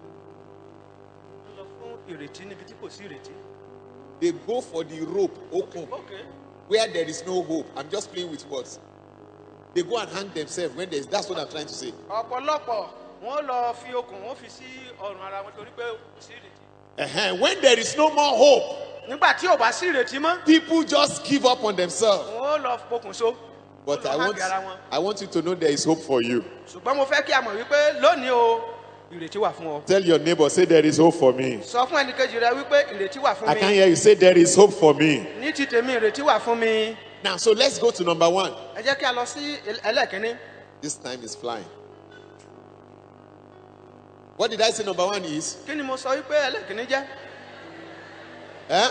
Lọ fún ìrètí níbi tí kò sí ìrètí. They go for the rope open Okay. where there is no hope. I'm just playing with words. They go and hang themselves when there's. That's what I'm trying to say. Ọ̀pọ̀lọpọ̀ wọ́n lọ fi okùn wọ́n fi sí ọrùn ara wọn torí pé kò sí ìrètí. Uh-huh. When there is no more hope, Nígbà tí ò bá sí ìrètí mọ́, people just give up on themselves. wọ́n lọ pokùn so. But Wọ́n I lọ want, hang ara wọn. I want you to know there is hope for you. Ṣùgbọ́n mo fẹ́ kí a mọ̀ wípé lónìí o ìrètí wà fún ọ. Tell your neighbor, say there is hope for me. Sọ fún ẹnìkejì rẹ wípé ìrètí wà fún I mi. can't hear you say there is hope for me. Ní ti tèmi ìrètí wà fún mi. Now, so let's go to number one. Ẹ jẹ́ kí a lọ sí ẹlẹ́ẹ̀kínní. This time is flying. What did I say number one is? kí ni mo sọ wípé ẹlẹ́kìnní jẹ́? Eh?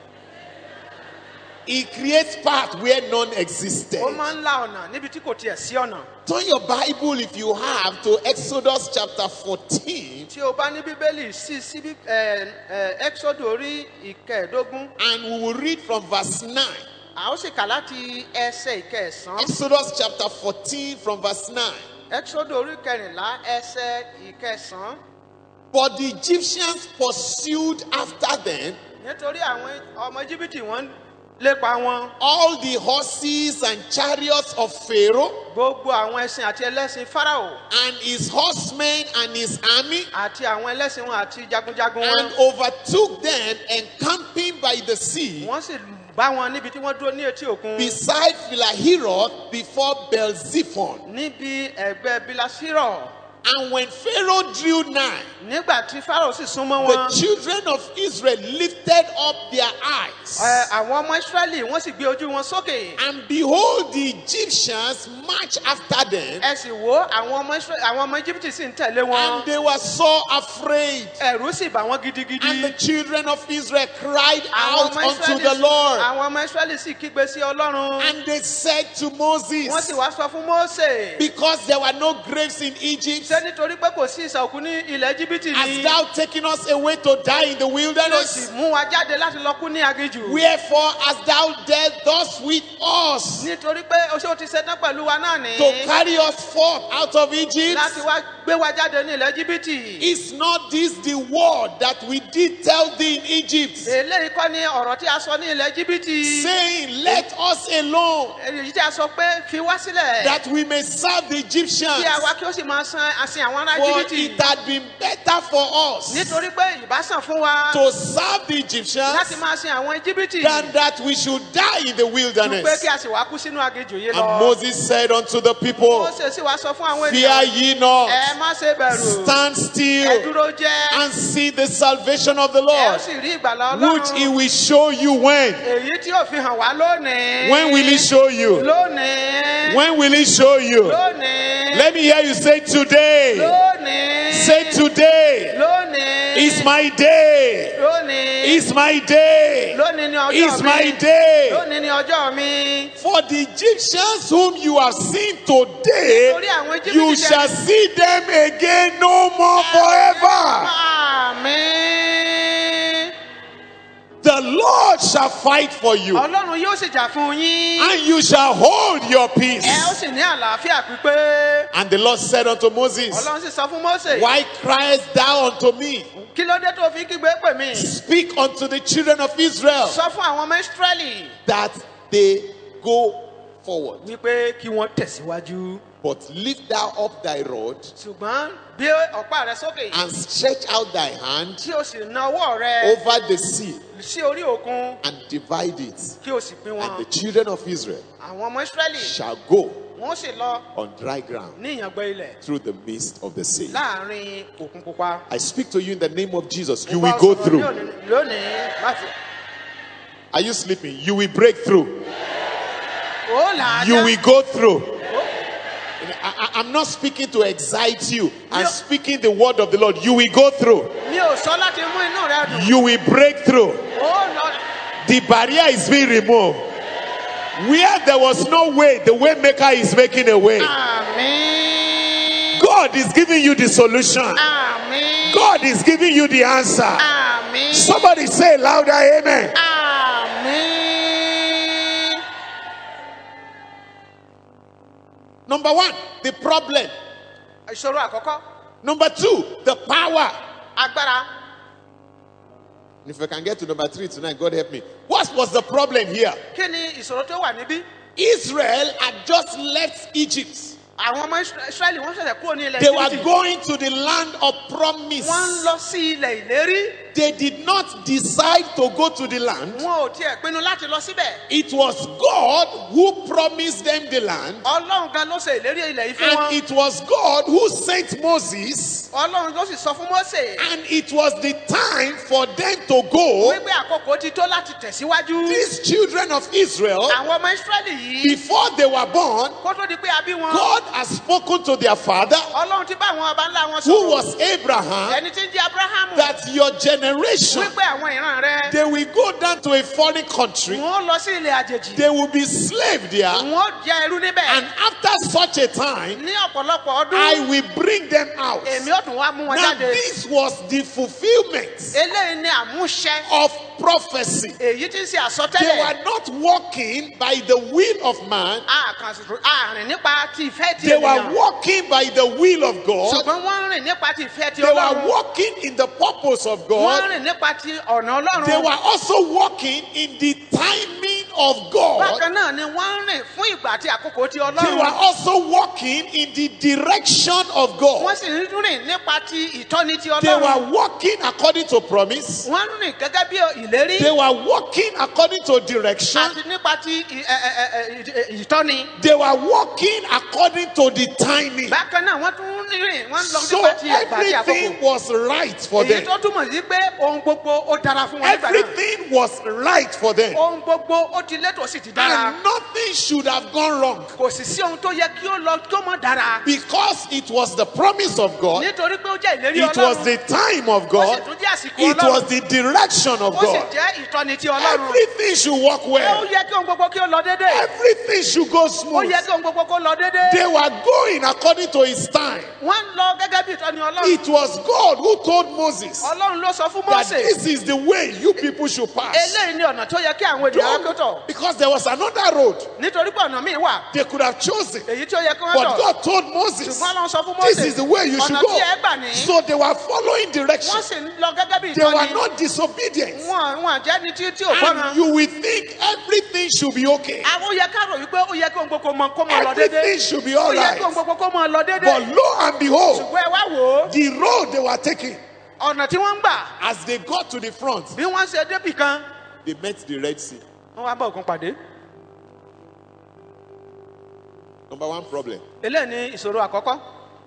He creates path where none existed. ó máa ń la ọ̀nà níbi tí kò tiẹ̀ sí ọ̀nà. Turn your Bible, if you have, to Exodus chapter fourteen. tí o bá ní bíbélì sí sí bí ẹ ẹ Exodus orí ìkẹẹ̀dógún. And we will read from verse nine. a ó sì kà láti ẹsẹ̀ ìkẹẹ̀sán. Exodus chapter fourteen from verse nine. Exodus orí kẹrìnlá ẹsẹ̀ ìkẹsàn-án. But the Egyptians pursued after them nítorí àwọn ọmọ Íjíbítì wọ́n lépa wọn. all the horses and chariots of Pharaoh gbogbo àwọn ẹṣin àti ẹlẹ́sìn Fáráò. and his horsemen and his army, àti àwọn ẹlẹ́sìn wọn àti jagunjagun and wọn. overtook them encamping by the sea wọ́n sì bá wọn níbi tí wọ́n dúró ní etí òkun. beside Philahiroth before Baal-zephon. níbi ẹ̀gbẹ́ Bilasirọ̀. And when Pharaoh drew nigh, nígbà tí Fáráò sì súnmọ́ the wọn. children of Israel lifted up their eyes, ẹ, àwọn ọmọ Ísírẹ́lì wọ́n sì gbé ojú wọn sókè. and behold, the Egyptians marched after them, ẹ sì wò àwọn ọmọ Ísírẹ́lì àwọn ọmọ Íjíbítì sì ń tẹ̀lé wọn. and they were so afraid. ẹ̀rù sì bà wọ́n gidigidi. And the children of Israel cried àwọn out ọmọ unto Ísírẹ́lì the Lord, àwọn ọmọ Ísírẹ́lì sì kígbe sí Ọlọ́run. and they said to Moses, wọ́n sì wá sọ fún Mósè. because there were no graves in Egypt, ṣé nítorí pé kò sí ìsà òkú ní ilẹ̀ Íjíbítì hast ni. thou taken us away to die in the tí o sì wilderness? mú wa jáde láti lọ kú ní aginjù. Wherefore hast thou dealt thus with us, nítorí pé o ṣé o ti ṣetán pẹ̀lú wa náà ni. to carry us forth out of Egypt? láti wá gbé wa jáde ní ilẹ̀ Íjíbítì. Is not this the word that we did tell thee in Egypt, eléyìí kọ́ ni ọ̀rọ̀ tí a sọ ní ilẹ̀ Íjíbítì. saying, let us alone, èyí tí a sọ pé fi wá sílẹ̀. that we may serve the Egyptians? kí a wá kí ó sì máa san àsìn àwọn ará For Íjíbítì. it had been better for us nítorí pé ìbásàn fún wa to serve the láti Egyptians máa sin àwọn Íjíbítì. than that we should die in the ju pé wilderness. kí a sì wá kú sínú aginjù yìí And lọ. Moses said unto the people, Mósè sì wá sọ fún àwọn fear ènìyàn. ye not, ẹ má ṣe bẹ̀rù. stand ẹ still dúró jẹ́. and see the salvation of the ẹ ó Lord, sì rí ìgbàlà which he Ọlọ́run. will show you when. èyí tí yóò fi hàn wá lónìí. When will he show you? lónìí. When will he show you? lónìí. Let me hear you say today. lónìí. Say today lónìí. is my day. lónìí. Is my day. lónìí ni ọjọ́ Is mi. my day. lónìí ni ọjọ́ mi. For the Egyptians whom you have seen today, Nítorí àwọn Íjíbítì you tẹ́- shall see them again no more forever. Àmín. The Lord shall fight for you, Ọlọ́run yóò sì jà fún yín. and you shall hold your peace. ẹ ó sì ní àlàáfíà pípé. And the Lord said unto Moses, Ọlọ́run sì sọ fún Mósè. why criest thou unto me? kí ló dé tó fi kígbe pè mí. Speak unto the children of Israel sọ fún àwọn ọmọ Ísírẹ́lì that they go forward. wípé kí wọ́n tẹ̀síwájú. But lift thou up thy rod ṣùgbọ́n bí ọ̀pá rẹ sókè. and stretch out thy hand tí o sì na ọwọ́ rẹ over the sea sí orí òkun. and divide it. kí o sì pín And the wọn. children of Israel àwọn ọmọ Ísírẹ́lì shall go wọ́n sì lọ on dry ground ní ìyàngbẹ́ ilẹ̀ through the midst of the sea. láàrin òkun pupa. I speak to you in the name of Jesus. You Mo bá will ọ go sọ̀rọ̀ through. ní òní- lónìí láti. Are you sleeping? You will break through. ó là á You já. will go through. I, I- I'm not speaking to excite you. I'm You- speaking the word of the Lord. You will go through. mi ò sọ láti mú inú rẹ dùn. You will break through. ó lọ. The barrier is being removed. Where there was no way, the way maker is making a way. Àmín. God is giving you the solution. Àmín. God is giving you the answer. Àmín. Somebody say louder, amen. Àmín. Number one, the problem. ìṣòro àkọ́kọ́ Number two, the power. agbára. If I can get to number three tonight, God help me. What was the problem here? kí ni ìṣòro tó wà níbí. Israel had just left Egypt. àwọn ọmọ Ísírẹ́lì wọ́n ṣẹ̀ṣẹ̀ kúrò ní ilẹ̀ They were Íjíbítì. going to the land of promise. wọ́n ń lọ sí ilẹ̀ ìlérí. They did not decide to go to the land. wọn ò tiẹ̀ pinnu láti lọ síbẹ̀. It was God who promised them the land. Ọlọ́run gan ló ṣe ìlérí ilẹ̀ yìí fún And wọn. it was God who sent Moses. Ọlọ́run ló sì sọ fún Mósè. And it was the time for them to go. wípé àkókò ti tó láti tẹ̀síwájú. These children of Israel, àwọn ọmọ Ísírẹ́lì yìí before they were born, kó tó di pé a bí wọn. God has spoken to their father, Ọlọ́run ti bá àwọn ọba ńlá wọn who sọ̀rọ̀. was Abraham, ẹni tí ń jẹ́ Abrahamu. that your generation, wípé àwọn ìran rẹ. they will go down to a foreign country. wọ́n lọ sí ilẹ̀ àjèjì. They will be slave there. wọ́n jẹ ẹrú níbẹ̀. And after such a time, ní ọ̀pọ̀lọpọ̀ ọdún. I will bring them out. èmi ó tún wá mú wọn Now, jáde. this was the fulfillment eléyìí ni àmúṣẹ. of prophecy. èyí tí ń ṣe They àsọtẹ́lẹ̀. were not walking by the will of man, àrìn nípa ti ìfẹ́ ti they were ènìyàn. walking by the will of God. ṣùgbọ́n wọ́n rìn nípa ti ìfẹ́ ti They were Ọlọ́run. walking in the purpose of wọ́n God. rìn nípa ti ọ̀nà Ọlọ́run. They were also walking in the timing of God. bákan náà ni wọ́n rìn fún ìgbà àti àkókò ti They were Ọlọ́run. also walking in the direction of wọ́n God. sì ń rìn nípa ti ìtọ́ni ti They Ọlọ́run. were walking according to promise. wọ́n rìn gẹ́gẹ́ bí ìlérí. They were walking according to direction. àti nípa ti ì- ẹ- ẹ- ẹ- ẹ- ìtọ́ni. They were walking according to the timing. bákan náà wọ́n tún rìn wọ́n lọ So nípa ti ìgbà àti àkókò. everything was right for èyí them. tó túmọ̀ sí pé ohun gbogbo ó dára fún wọn nígbà náà. Everything was right for them. ohun gbogbo ó ti létò sì ti dára. And nothing should have gone wrong. kò sì sí ohun tó yẹ kí ó lọ kí ó mọ̀ dára. Because it was the promise of God. nítorí pé ó jẹ́ ìlérí It was Ọlọ́run. the time of ó sì God. tún jẹ́ àsìkò It was Ọlọ́run. the direction of ó sì God. jẹ́ ìtọ́ni ti Ọlọ́run. Everything should work ó well. yẹ kí ohun gbogbo kí ó lọ déédéé. Everything should go ó smooth. yẹ kí ohun gbogbo kó lọ déédéé. They were going according to his time. wọ́n ń lọ gẹ́gẹ́ bí ìtọ́ni Ọlọ́run. It was God who told Moses Ọlọ́run ló sọ fún that Mósè. this is the way you people should pass. eléyìí ni ọ̀nà tó yẹ kí àwọn ènìyàn kó tọ̀. Don't- Because there was another road nítorí pé ọ̀nà míì wà. they could have chosen. èyí tí ó yẹ kí wọ́n But tọ̀. God told Moses, ṣùgbọ́n Ọlọ́run sọ fún Mósè. this is the way you should ọ̀nà go. tí ẹ gbà ní. So they were following direction. wọ́n sì ń lọ gẹ́gẹ́ bí They were ìtọ́ni. not disobedient. wọn wọn jẹ́ ní tí tí ò And gbọ́ràn. you will think everything should be okay. àwọn yẹ ká rò wípé ó yẹ kí ohun gbogbo mọ kó mọ lọ déédéé. Everything should be ó all yẹ kí ohun right. gbogbo kó mọ lọ But déédéé. lo and behold, ṣùgbọ́n ẹ wá wò ó. the road they were taking, ọ̀nà tí wọ́n ń gbà. as they got to the front, bí wọ́n ṣe débì kan. they met the Red Sea. wọ́n wá bá òkun pàdé. Number one problem. eléyìí ni ìṣòro àkọ́kọ́.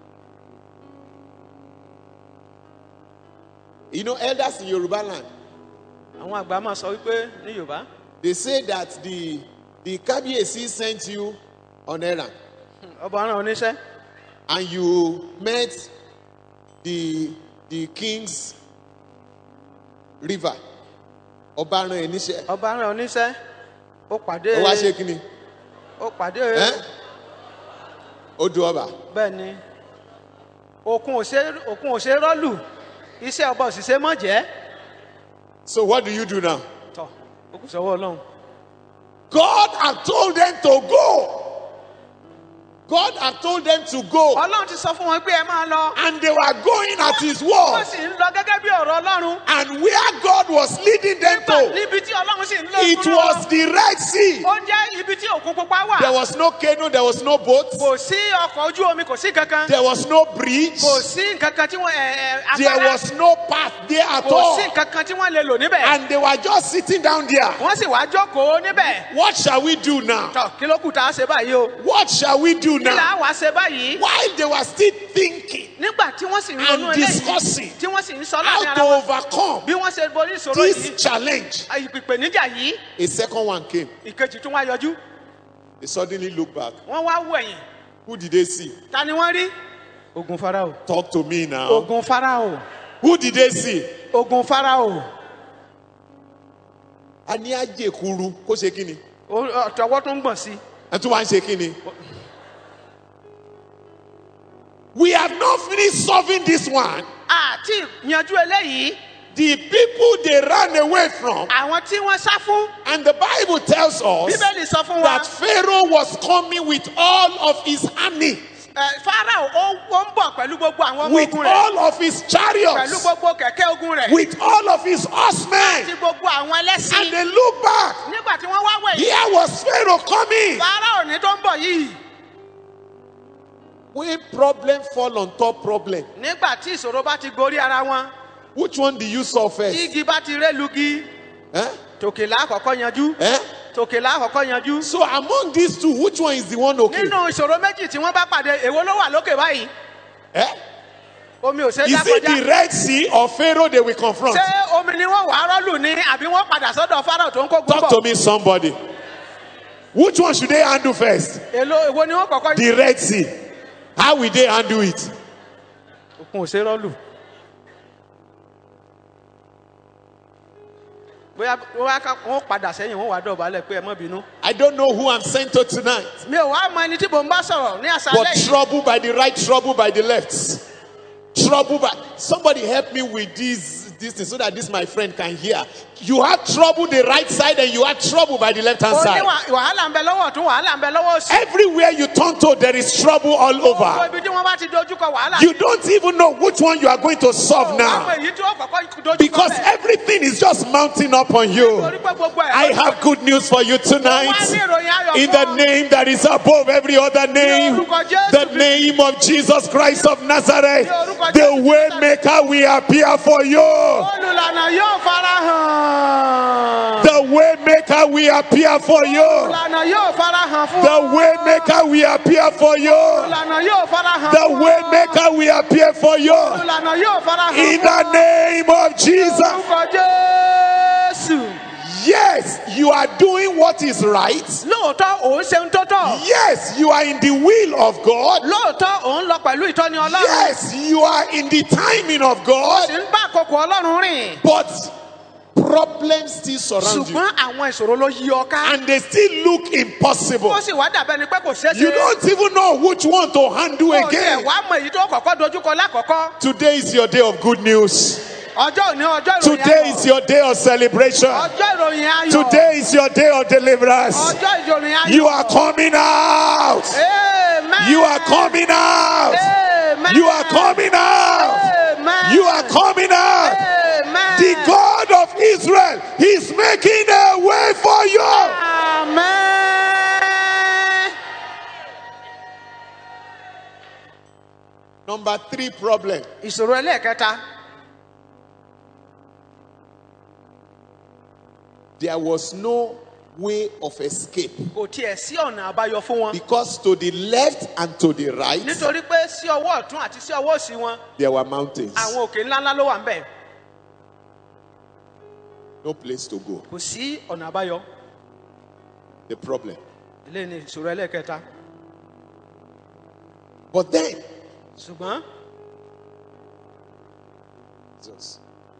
You know, elders in Yoruba land, àwọn àgbà máa sọ wípé ní Yorùbá. they say that the the Kabiyesi sent you on errand ọba ọ̀ràn oníṣẹ́. and you met the the king's river. Ọba rán ẹ níṣẹ́. ọba ọ̀ràn oníṣẹ́. ó pàdé. Ó wá ṣe kí ni? ó pàdé. Eh? Odò ọba. bẹ́ẹ̀ ni òkun ò ṣe òkun ò ṣe rọ́ọ̀lù iṣẹ́ ọba òṣìṣẹ́ mọ̀ jẹ́. So what do you do now? tọ́ ó kù sọ́wọ́ Ọlọ́run. God had told them to go. God had told them to go. Ọlọ́run ti sọ fún wọn pé ẹ máa lọ. And they were going at his wọ́n word. sì ń lọ gẹ́gẹ́ bí ọ̀rọ̀ Ọlọ́run. And where God was leading them nígbà to, níbi tí Ọlọ́run sì ń lọ it ìkúrò was lọ. the Red Sea. ó jẹ́ ibi tí òkun pupa wà. There was no canoe, there was no boat, kò sí ọkọ̀ ojú omi kò sí kankan. there was no bridge, kò sí nǹkankan tí wọ́n ẹ̀ ẹ̀ there afárá. was no path there at kò all. sí nǹkankan tí wọ́n lè lò níbẹ̀. And they were just sitting down there. wọ́n sì wá jókòó níbẹ̀. What shall we do now? tọ́ kí ló kù tá a ṣe báyìí o. What shall we do kí là now? á wá ṣe báyìí. While they were still thinking nígbà tí wọ́n sì ń ronú and eléyìí. discussing tí wọ́n sì ń sọ láàrin how ara to wọn. overcome bí wọ́n ṣe borí ìṣòro this yìí. challenge, ìpèníjà yìí. a second one came. ìkejì tún wá yọjú. They suddenly looked back. wọ́n wá wò ẹ̀yìn. Who did they see? ta ni wọ́n rí. ogun Fáráò. Talk to me now. ogun Fáráò. Who did they see? ogun Fáráò. A ní àjẹkuru kó ṣe kí ni? ọ̀tọ̀wọ́ tó ń gbọ̀n sí. Ẹ tún wá ń ṣe kí ni? We have not finished solving this one. àti yanjú eléyìí. The people they ran away from, àwọn tí wọ́n sá fún. and the Bible tells us bíbélì sọ fún wa. that Pharaoh was coming with all of his army, ẹ, Fáráò ó ó ń bọ̀ pẹ̀lú gbogbo àwọn ọmọ with ogun rẹ̀. all of his pẹ̀lú chariots, gbogbo kẹ̀kẹ́ ogun rẹ̀. with all of his àti horsemen. gbogbo àwọn And ẹlẹ́sìn. they look back. nígbà tí wọ́n wá wẹ̀yìn. Here was Pharaoh coming. Fáráò ní tó ń bọ̀ yìí. When problem fall on top problem, nígbà tí ìṣòro bá ti gorí ara wọn. which one do you solve first? igi bá ti ré lugi. Eh? tòkèlà àkọ́kọ́ yanjú. Eh? tòkèlà àkọ́kọ́ yanjú. So among these two, which one is the one okay? nínú ìṣòro méjì tí wọ́n bá pàdé èwo ló wà lókè báyìí. Eh? Omi ò ṣe Is dá it the kọjá. Red Sea or Pharaoh they will confront? Ṣé omi ni wọ́n wàá rọ́lù ni àbí wọ́n padà sọ́dọ̀ Fáráò tó ń kó Talk gbogbo? to me, somebody. Which one should they handle first? Èlò èwo ni wọ́n kọ́kọ́ The Red Sea. How will they handle it? Òkun ò ṣe rọ́lù. Bóyá bóyá ká wọ́n padà sẹ́yìn wọ́n wá dọ̀bálẹ̀ pé ẹ má bínú. I don't know who I'm sent to tonight. Mi ò wá mọ ẹni tí mò ń bá sọ̀rọ̀ ní But àṣálẹ́ yìí. trouble by the right, trouble by the left. Trouble by... Somebody help me with this, this thing so that this my friend can hear. You have trouble the right side and you have trouble by the left hand Ó ní side. wà- wàhálà ń bẹ lọ́wọ́ ọ̀tún wàhálà ń bẹ lọ́wọ́ òsì. Everywhere you turn to, there is trouble all Gbogbo over. ibi tí wọ́n bá ti dojúkọ wàhálà. You don't even know which one you are going to solve Àwọn now. èyí tí wọ́n kọ́kọ́ dojúkọ Because bẹ̀. everything is just mounting up on you. Torí pé gbogbo ẹ̀ I ló have good news for you wá ní tonight. ìròyìn ayọ̀ In fún the ọ. name that is above every other name, the name of Jesus Christ of Nazareth, the way maker will appear for you. Olùlànà yóò farahàn. The way maker will appear for you. Olùlànà yóò farahàn fún The ọ. way maker will appear for you. Olùlànà yóò farahàn The fún way ọ. maker will appear for you. Olùlànà yóò farahàn In fún the ọ. name of Jesus. Orúkọ Jésù. Yes, you are doing what is right. Lóòótọ́ òun ṣe ń tó tọ́. Yes, you are in the will of God. Lóòótọ́ òun lọ pẹ̀lú ìtọ́ni Ọlọ́run. Yes, you are in the timing of Ó sì God. ń bá àkókò Ọlọ́run rìn. But problems still surround you. Ṣùgbọ́n àwọn ìṣòro ló yí ọ ká. And they still look impossible. Ó sì wá dàbẹ́ ni pé kò ṣeé ṣe. You don't even know which one to handle Ó tiẹ̀ again. wá mọ èyí tó kọ́kọ́ dojúkọ lákọ̀ọ́kọ́. Today is your day of good news. Ọjọ́ òní ọjọ́ ìròyìn Today ayọ̀. is your day of celebration. Ọjọ́ ìròyìn ayọ̀. Today is your day of deliverance. Ọjọ́ ìròyìn ayọ̀. You are coming out. Amen. You are coming out. Amen. You are coming out. Amen. You are coming out. Amen. The God of Israel is making a way for you. Amen. Number three problem. Ìṣòro ẹlẹ́ẹ̀kẹta. There was no way of escape. Kò tiẹ̀ sí ọ̀nà àbáyọ fún wọn. Because to the left and to the right, Nítorí pé sí ọwọ́ ọ̀tún àti sí ọwọ́ òsì wọn, there were mountains. àwọn òkè ńláńlá ló wà ń bẹ̀. No place to go. Kò sí ọ̀nà àbáyọ. The problem. Eléyìí ni ìṣòro ẹlẹ́ẹ̀kẹta. But then, Ṣùgbọ́n Jesus,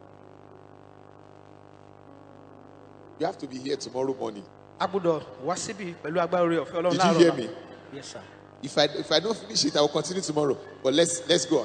you have to be here tomorrow morning. a gbọ́dọ̀ wá síbi pẹ̀lú agbára oore ọ̀fẹ́ Ọlọ́run Did láàárọ̀ you hear ọ̀la. me? Yes, sir. If I if I don't finish it, I will continue tomorrow. But let's let's go on.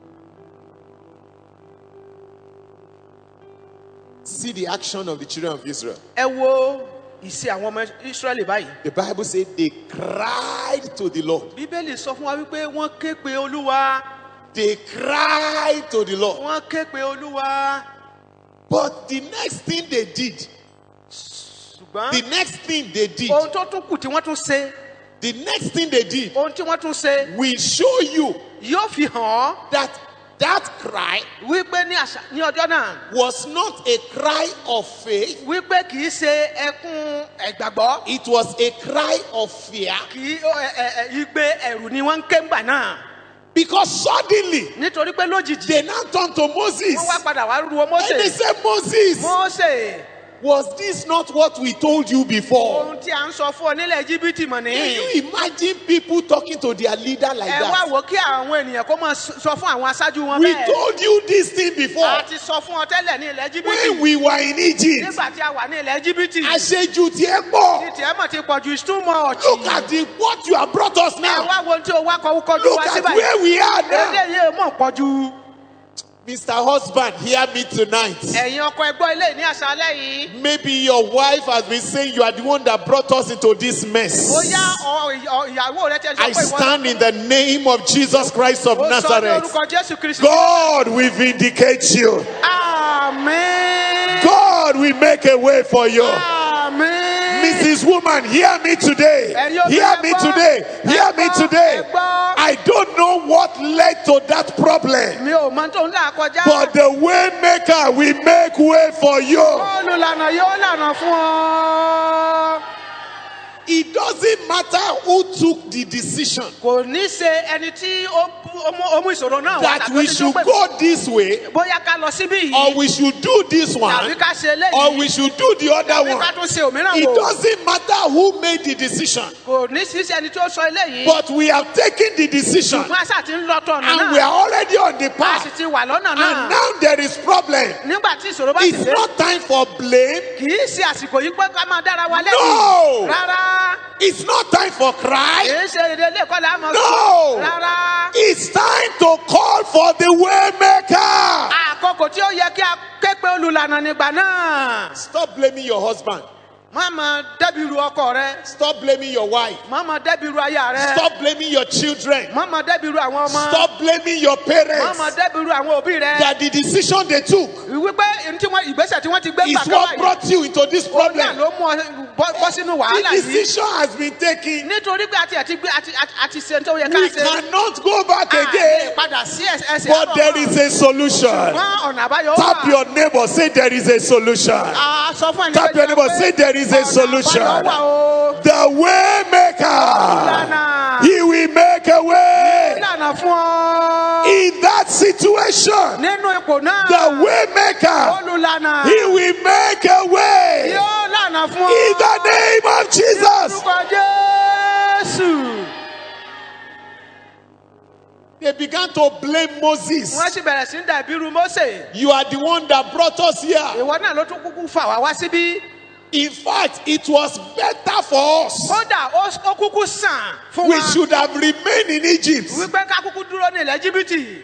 See the action of the children of Israel. Ẹ wo ìṣe àwọn ọmọ Ísírẹ́lì báyìí. The Bible said they cried to the Lord. Bíbélì sọ fún wa wípé wọ́n ké pe Olúwa. They cried to the Lord. Wọ́n ké pe Olúwa. But the next thing they did, Ṣùgbọ́n the next thing they did, ohun tó tún kù tí wọ́n tún ṣe, the next thing they did ohun tí wọ́n tún ṣe will show you yóò fi hàn ọ́ that that cry wípé ní àṣà ní ọjọ́ náà was not a cry of faith. wípé kì í ṣe ẹkún ẹ̀gbàgbọ́, It was a cry of fear. kì í ẹ ẹ ẹ igbe ẹ̀rù ni wọ́n ń ké ńgbà náà. Because suddenly Nítorí pé lójijì they now turned to Moses. wọ́n wá padà wá rúwo And they Mósè. said, Moses, Mósè, was this not what we told you before? ohun tí a ń sọ fún ọ nílẹ̀ Íjíbítì mọ̀ Can nìyí. you imagine people talking to their leader like Ẹ wá that? wò kí àwọn ènìyàn kó máa sọ fún àwọn aṣáájú wọn We bẹ́ẹ̀. told you this thing before. A ti sọ fún ọ tẹ́lẹ̀ ní ilẹ̀ When Íjíbítì. we were in Egypt, Nígbà tí a wà ní ilẹ̀ Íjíbítì. àṣejù tiẹ̀ pọ̀. Títí ẹ mọ̀ ti pọ̀ ju it's too much. Look at the, what you have brought us Ẹ now. wá wo ohun tí o wá kọ kọjú Look wá at síbẹ̀. where we are now. Eléyìí mọ̀ pọ̀ ju. Mister Husband, hear me tonight. Ẹ̀yin ọkọ ẹgbọ́ ilé ní àṣálẹ́ yìí. Maybe your wife has been saying you are the one that brought us into this mess. Bóyá ọ- ọ- ìyàwó rẹ ti ẹ sọ I pé ìwọ stand in the name of Jesus Christ of ó sọ ní Nazareth. orúkọ Jésù Kristi. God will vindicate you. Àmín. God will make a way for you. Àmín. Missus Woman, hear me today. Hear me today. Hear me today. I don't know what led to that problem, Mi ò mọ tó ń là kọjá. but the way maker will make way for you. Olùlànà yóò lànà fún ọ. It doesn't matter who took the decision kò ní ṣe ẹni tí ó ó mú- ó mú ìṣòro náà wá that tàbí we ẹni tí ó should pè- go this way, bóyá ká lọ síbí or yìí we should do this tàbí one, ká ṣe eléyìí or we should do the other tàbí ká one. tún ṣe òmíràn It wò doesn't matter who made the decision, kò ní ṣíṣe ẹni tí ó sọ eléyìí but we have taken the decision ṣùgbọ́n àṣà ti ń lọ́tọ̀ ọ̀nà and we náà are already on the a sì path. ti wà lọ́nà And náà now there is problem. nígbà tí ìṣòro bá ti It's dé not time for blame. kì í ṣe àsìkò yìí pé ká máa dára wa No. lẹ́yìn rárá It's not time for kì cry. í ṣe ìdílé kọ́lá àmọ́ No. rárá It's time to call for the way maker. àkókò tí ó yẹ kí a ké pe olùlànà nígbà náà Stop blaming your husband. má máa dẹ́bi ru ọkọ rẹ Stop blaming your wife. má máa dẹ́bi ru aya rẹ Stop blaming your children. má máa dẹ́bi ru àwọn ọmọ Stop blaming your má parents. máa dẹ́bi ru àwọn òbí rẹ That the decision they took wípé ntí wọn ìgbésẹ̀ tí wọ́n ti gbé is gbà what káwá yìí brought you into this òun náà problem. ló mú ọ bọ́ bọ́ sínú wàhálà The yìí decision has been taken. nítorí pé àti àti gbé àti àti- àti ṣe tó yẹ ká We ṣe cannot go back a lè again. padà sí ẹs- ẹsẹ̀ But àbọ̀ there mọ́. is a solution. Ṣùgbọ́n ọ̀nà àbáyọ Tap wà. your neighbor, say there is a solution. A sọ fún ẹni Tap your neighbor, say there is a solution. ọ̀nà àbáyọ wà o. The way maker, Lánàá. he will make a way Lànà fún ọ. in that situation. Nínú ipò náà. The way maker, Olùlànà. he will make a way Yóò lànà fún ọ. in the name of Jesus. Orúkọ Jésù. They began to blame Moses. Wọ́n sì bẹ̀rẹ̀ sí ń dàbí irú Mósè. You are the one that brought us here. Ìwọ náà ló tún kúkú fà wá wá síbí. In fact, it was better for us. Kódà ó ó kúkú sàn fún We wa. should have remained in Egypt. Wípé ká kúkú dúró ní ilẹ̀ Íjíbítì.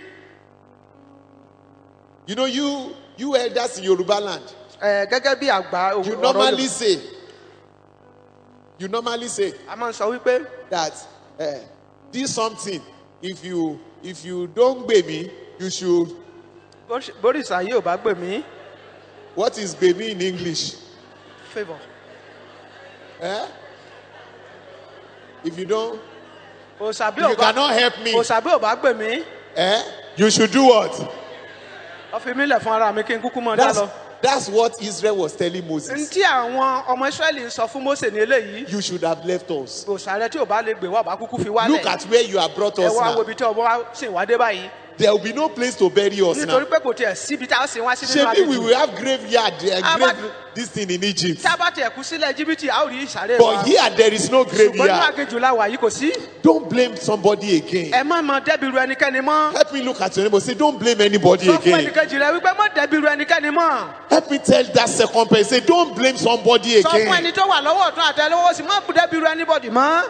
You know, you you elders in Yoruba land, Ẹ gẹ́gẹ́ bí àgbà you ọ̀rọ̀ normally Yorùbá. say, you normally say A máa ń sọ wípé that uh, this something, if you if you don't baby, you should. bórìṣà yìí ò bá gbè mí. What is baby in English? Favour. Eh? If you don't, Òṣàbí if ò you bá cannot help me, Òṣàbí ò bá gbè mí. eh? You should do what? Ó fi mí lẹ̀ fún ara mi kí n kúkú mọ́ dá That's lọ. that's what Israel was telling Moses. Ntí àwọn ọmọ Ísírẹ́lì ń sọ fún Mósè ní eléyìí. You should have left us. Òṣàrẹ tí ò bá lè gbè wá bá kúkú fi wálẹ̀. Look at where you have brought Ẹ us wá wo now. ibi tí ọmọ wa sì wá dé báyìí. There will be no place to bury us now. Nítorí pé kò tiẹ̀ síbi tá a sì wá sí nínú Maybe we aginjù. will have graveyard, uh, Ah, grave, but- this thing in Egypt. Tá a bá tiẹ̀ kú sílẹ̀ Íjíbítì, a ó rí ìsàrè wa. But here there is no Ṣùgbọ́n nínú graveyard. aginjù la wà yìí kò sí. Don't blame somebody again. Ẹ má mọ dẹ́bi ru ẹnikẹ́ni mọ́. Help me look at your neighbor. Say, don't blame anybody Sọ fún again. ẹnìkejì rẹ wípé má dẹ́bi ru ẹnikẹ́ni mọ́. Help me tell that second person. Say, don't blame somebody Sọ fún ẹni again. tó wà lọ́wọ́ ọ̀tún àtẹlẹwọ́ sí má dẹ́bi ru anybody mọ́.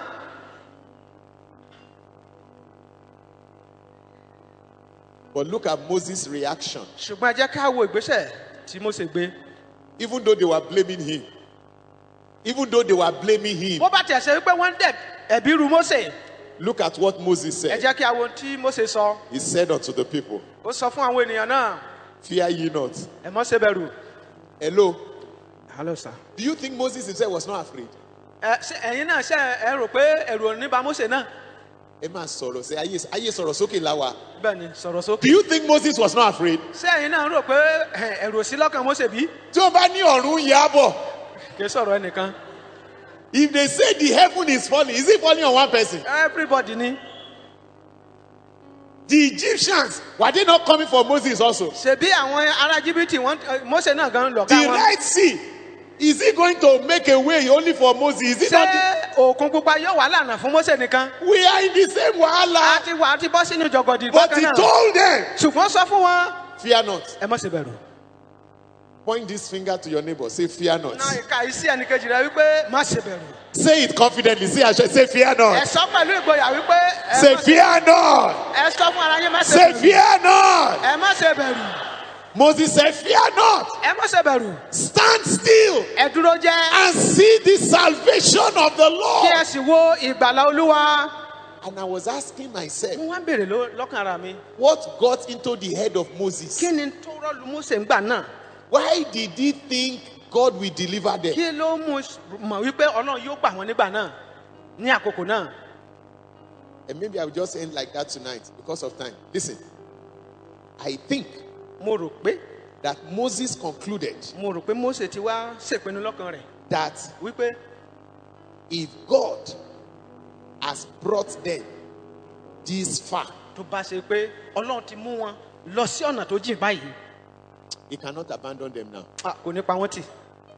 But look at Moses' reaction. Ṣùgbọ́n ẹ jẹ́ ká wo ìgbésẹ̀ tí Mósè gbé. Even though they were blaming him. Even though they were blaming him. Bó bá tiẹ̀ ṣe wípé wọ́n ń dẹ̀ ẹ̀bí ru Mósè. Look at what Moses Ẹ said. jẹ́ kí a wo ohun tí Mósè sọ. He said unto the people, Ó sọ fún àwọn ènìyàn náà. fear ye not. Ẹ mọ́ ṣe bẹ̀rù. Hello. Hello sir. Do you think Moses himself was not afraid? Ẹ ṣé ẹ̀yin náà ṣe ẹ rò pé ẹ̀rù ò ní ba Mósè náà. Ẹ máa sọ̀rọ̀ sí ayé ayé sọ̀rọ̀ sókè láwa. Bẹ́ẹ̀ ni sọ̀rọ̀ Do sókè. you think Moses was not afraid? Ṣé ẹ̀yin náà rò pé ẹ̀, ẹ̀rù ò sí lọ́kàn Mósè bí? Tí o bá ní ọ̀run yà bọ̀. Kì í sọ̀rọ̀ ẹnìkan. If they say the heaven is falling, is it falling on one person? Everybody ni. The Egyptians, were they not coming for Moses also? Ṣèbí àwọn ará Íjíbítì wọ́n Mósè náà gan lọ̀gá The wọn. Red Sea, is it going to make a way only for Moses? Is it not? Ṣé òkun pupa yóò wà lànà fún Mósè nìkan? The, we are in the same A wahala. ti wà á ti bọ́ sínú jọ̀gọ̀dì But bákan he náà. told them, Ṣùgbọ́n sọ fún wọn. fear not. Ẹ má ṣe bẹ̀rù. Point this finger to your neighbor. Say, fear not. Náà ìka yìí sí ẹnìkejì rẹ wípé má ṣe bẹ̀rù. Say it confidently. Say, say fear Ẹ not. sọ pẹ̀lú ìgboyà wípé ẹ Say, má ṣe- fear not. ẹ sọ fún ara yín má ṣe Say, bẹ̀rù. fear not. Ẹ má ṣe bẹ̀rù. Moses said, fear not. Ẹ má ṣe bẹ̀rù. Stand still Ẹ dúró jẹ́. and see the salvation of the Kí ẹ Lord. sì wo ìgbàlà Olúwa. And I was asking myself, Mo wá ń béèrè ló- lọ́kàn ara mi. what got into the head of Moses? Kí ni tó rọ́ọ̀lù Mósè ńgbà náà? Why did he think God will deliver them? Kí ló mú mọ̀ wípé Ọlọ́run yóò gbà wọ́n nígbà náà ní àkókò náà? And maybe I will just end like that tonight because of time. Listen, I think Mo rò pé that Moses concluded mo rò pé Mósè ti wá ṣèpinnu lọ́kàn rẹ̀ that wípé if God has brought them this far, tó bá ṣe pé ọlọ́run ti mú wọn lọ sí ọ̀nà tó jìn báyìí, he cannot abandon them now. ah, kò ní pa wọ́n tì.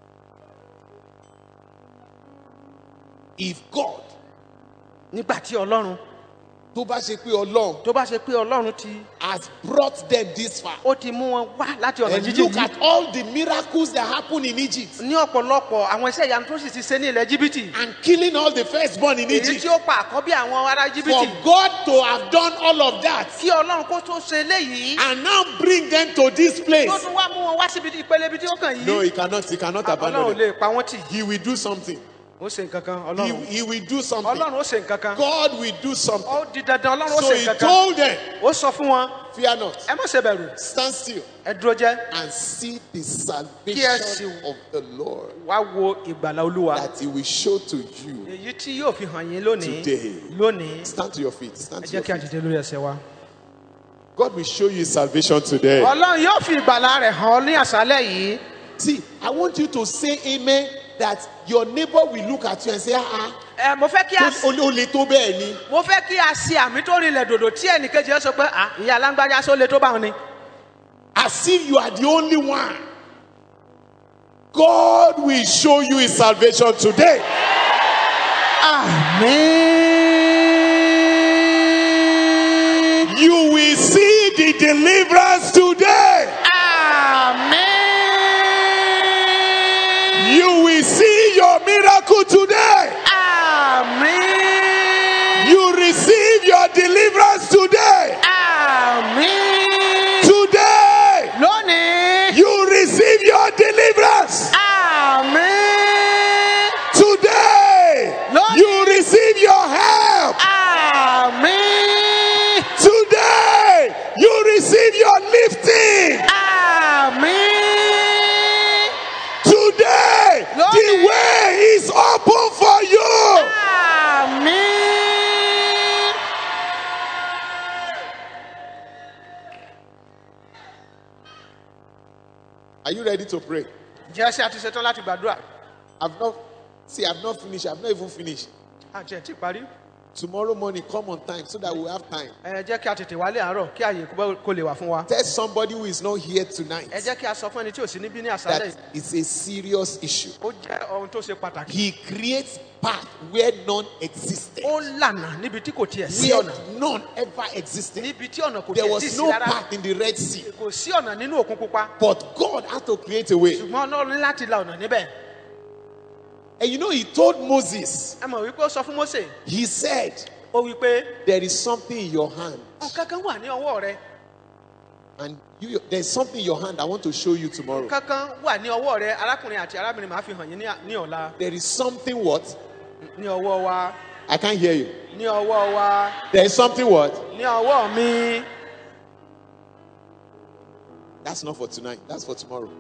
If God, nígbà tí ọlọ́run tó bá ṣe pé Ọlọ́run tó bá ṣe pé ọlọ́run ti has brought them this far, ó ti mú wọn wá láti ọ̀nà and jíjìn look yìí, at all the miracles that happened in Egypt, ní ọ̀pọ̀lọpọ̀ àwọn iṣẹ́ ìyanu tó sì ti ṣe ní ilẹ̀ Íjíbítì, and killing all the firstborn in èyí Egypt, tí ó pa àkọ́bí àwọn ará for Íjíbítì, God to have done all of that kí ọlọ́run kó tó ṣe léyìí and now bring them to this place. tó tún wá mú wọn wá síbi ìpele ibi tí ó kàn No, yìí, he cannot. He cannot abandon ọlọ́run them. lè pa wọ́n tì. He will do something. ó ṣe nǹkan kan He, ọlọ́run he will do something. ọlọ́run ó ṣe nǹkan kan, God will do something. ó di dandan ọlọ́run ó So ṣe he nǹkan kan. told them, Ó sọ fún wọn, fear not, ẹ má ṣe bẹ̀rù, stand still ẹ dúró jẹ́, and see the Yes, salvation you- of the Lord wá wo ìgbàlà Olúwa, that he will show to you. èyí tí yóò fi hàn yín lónìí. Today. Lónìí, Stand to your feet. Stand ẹ to jẹ́ your kí a feet. dìde lórí ẹsẹ̀ wa. God will show you his salvation today. Ọlọ́run yóò fi ìgbàlà rẹ̀ hàn ọ́ ní àṣálẹ̀ yìí. See, I want you to say amen that your neighbor will look at you and say, ah, Ẹ mo fẹ́ kí a o o le tó bẹ́ẹ̀ ni. mo fẹ́ kí a ṣe àmì tó rinlẹ̀ dòdò tí ẹnìkejì ẹ sọ pé à ìyá alágbájá só le tó bá wọn ni. As if you are the only one. God will show you his salvation today. Àmín. You will see the deliverance today. Àmín. You will see your miracle today. Àmín. You receive your deliverance today. Àmín. Today, Lónìí. you receive your deliverance. Àmín. Today, Lord. you receive your help. Àmín. Today, you receive your lifting. Àmín. Today, Lord. the way is open for you. Àmín. Are you ready to pray? Jẹ́ ṣe àti ṣetán láti gbàdúrà. I've not, see, I've not finished. I've not even finished. Àti ẹ̀ tí parí. Tomorrow morning, come on time so that we'll have time. Ẹ jẹ́ kí a tètè wálé àárọ̀ kí àyè kó lè wà fún wa. Tell somebody who is not here tonight Ẹ jẹ́ kí a sọ fún ẹni tí ò sí níbí ní àṣálẹ̀ that yìí. it's a serious issue. Ó jẹ́ ohun tó ṣe pàtàkì. He creates path where none existed. Ó lànà níbi tí kò tiẹ̀ sí Where ọ̀nà. none ever existed. Níbi tí ọ̀nà kò There tiẹ̀ sí was sí no rárá. path in the Red Sea. Kò sí ọ̀nà nínú òkun pupa. But God had to create a way. Ṣùgbọ́n Ọlọ́run ní láti la ọ̀nà níbẹ̀. And you know, he told Moses, Ẹ mọ̀ wípé ó sọ fún Mósè. he said, Ó wí pé there is something in your hand. nǹkan kan wà ní ọwọ́ rẹ. And you, there's something in your hand I want to show you tomorrow. Nǹkan kan wà ní ọwọ́ rẹ. Arákùnrin àti arábìnrin màá fi hàn yín ní- ní ọ̀la. There is something what? Ní ọwọ́ wa. I can't hear you. Ní ọwọ́ wa. There is something what? Ní ọwọ́ mi. That's not for tonight. That's for tomorrow.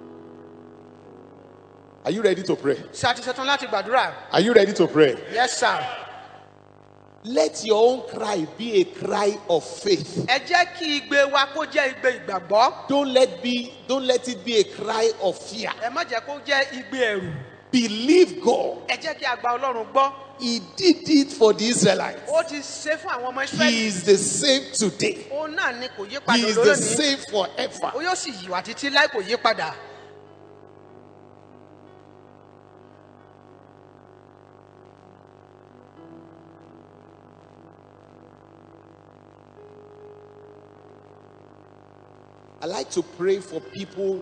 Are you ready to pray? Ṣé a ti ṣetán láti gbàdúrà? Are you ready to pray? Yes, sir. Let your own cry be a cry of faith. Ẹ jẹ́ kí igbe wa kó jẹ́ igbe ìgbàgbọ́. Don't let be don't let it be a cry of fear. Ẹ má jẹ́ kó jẹ́ igbe ẹ̀rù. Believe God. Ẹ jẹ́ kí a gba Ọlọ́run gbọ́. He did it for the Israelites. Ó ti ṣe fún àwọn ọmọ He Ísírẹ́lì. is the same today. Òun náà ni kò yí He padà is the lónìí. same forever. Ó yóò sì yí wà títí láì kò yí padà. I like to pray for people.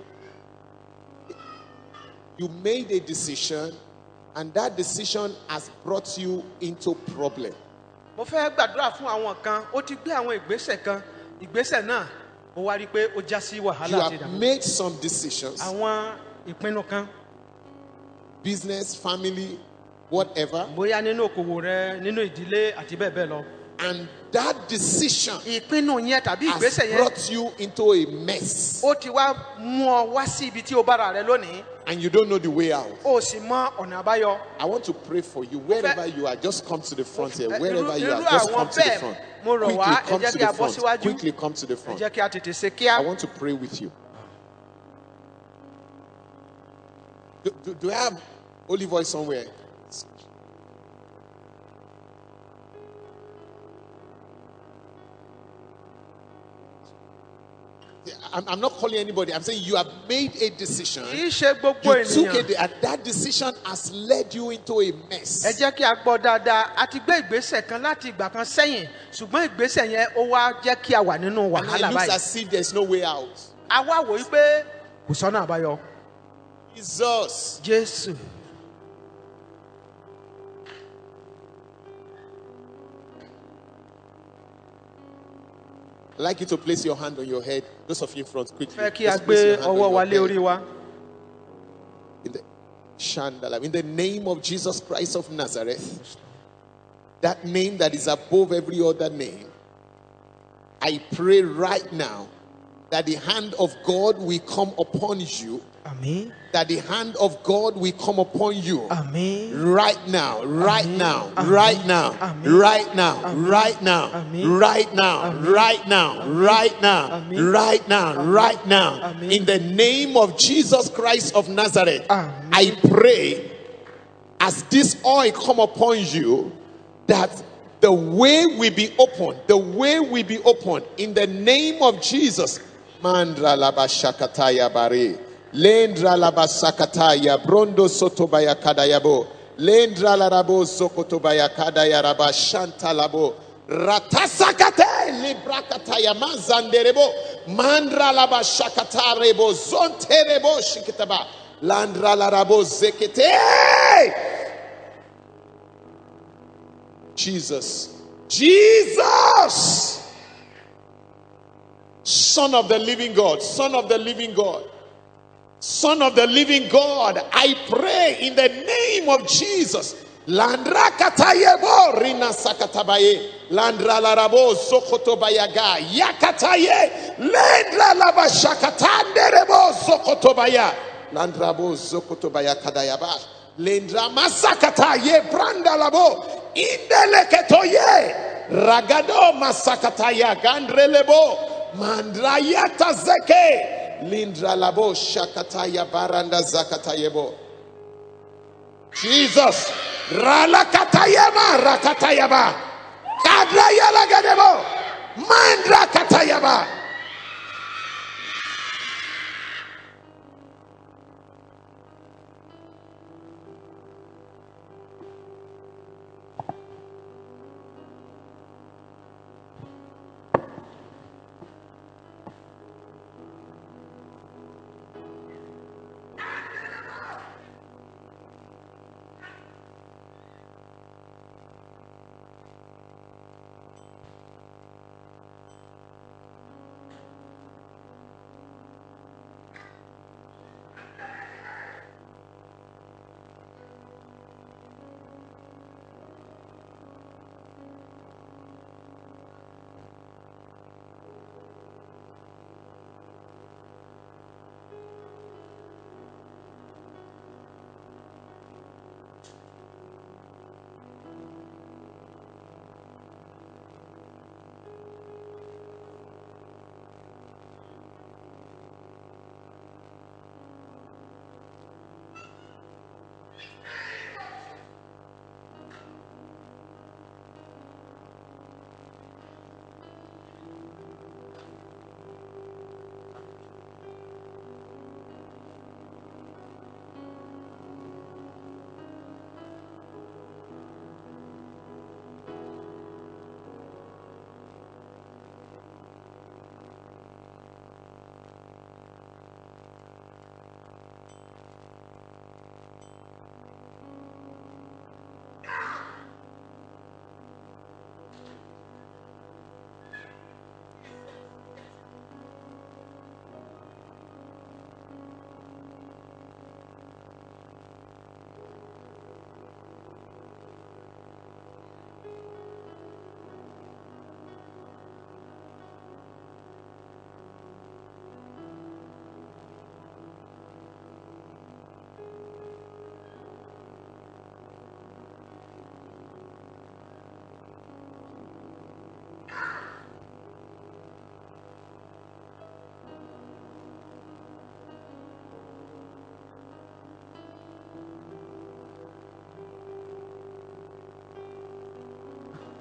You made a decision, and that decision has brought you into problem. Mo fẹ́ gbàdúrà fún àwọn kan. Ó ti gbé àwọn ìgbésẹ̀ kan. Ìgbésẹ̀ náà ó wá rí i pé ó já sí You wàhálà àti have ìdààmú. made some decisions, Àwọn ìpinnu kan. business, family, whatever, Bóyá nínú òkòwò rẹ, nínú ìdílé àti bẹ́ẹ̀ bẹ́ẹ̀ lọ. and that decision Ìpinnu yẹn tàbí has ìgbésẹ̀ yẹn. brought you into a mess, Ó ti wá mú ọ wá sí ibi tí o bára rẹ lónìí. and you don't know the way out. O sì mọ ọ̀nà àbáyọ. I want to pray for you wherever you are. Just come to the front here. Irú- Wherever you are, irú just àwọn come to the bẹ́ẹ̀ front. mo rọ̀ Quickly wá, ẹ come jẹ́ to kí a the bọ́ front. síwájú. Quickly come to the Ẹ front. jẹ́ kí a tètè ṣe kíá. I want to pray with you. Do, do, do I have holy voice somewhere? I'm, I'm not calling anybody. I'm saying you have made a decision. kì í ṣe gbogbo You took ènìyàn. it, and that decision has led you into a mess. ẹ jẹ́ kí a gbọ́ dáadáa a ti gbé ìgbésẹ̀ kan láti ìgbà kan sẹ́yìn ṣùgbọ́n ìgbésẹ̀ yẹn ó wá jẹ́ kí a wà nínú And wàhálà it looks báyìí. as if there's no way out. a wá wò ó pé kò sọ́nà àbáyọ. Jesus. Jésù. I'd like you to place your hand on your head. Those of you in front, quickly. fẹ́ kí a Just place gbé your hand on ọwọ́ your wa lé head. orí wa. In the, Shandala, in the name of Jesus Christ of Nazareth, that name that is above every other name, I pray right now that the hand of God will come upon you. Àmín. That the hand of God will come upon you. Àmín. Right now, right Amen. now, Amen. right now, Amen. right now, Amen. right now, Amen. right now, Amen. right now, Amen. right now, Amen. right now, Amen. right now. Amen. In the name of Jesus Christ of Nazareth, Amen. I pray as this oil come upon you that the way will be open, the way will be open in the name of Jesus. Mandra laba shakataya bare. Lendra laba sakataya brondo sotobaya kadayabo. Lendra larabo sokotobaya kadaya raba shanta labo. Ratasakate librakataya mazanderebo. Mandra laba shakatarebo zonterebo shikitaba. Landra larabo zekete. Jesus. Jesus. Son of the living God. Son of the living God. Son of the living God. I pray in the name of Jesus. Landra katayebo rina sakatabaye. Landra larabo sokotobayaga. Yakataye. Lendra laba shakatanderebo sokotobaya. Landrabo zokotobaya kadayaba. Lendra masakata ye branda labo. Indeleketoye. Ragado masakata ya gandrelebo. Mandrayata zeke. Lindra labo shakataya baranda zakatayebo. Jesus. Ralakatayama rakatayaba. Kadrayala gadebo. Mandra katayaba.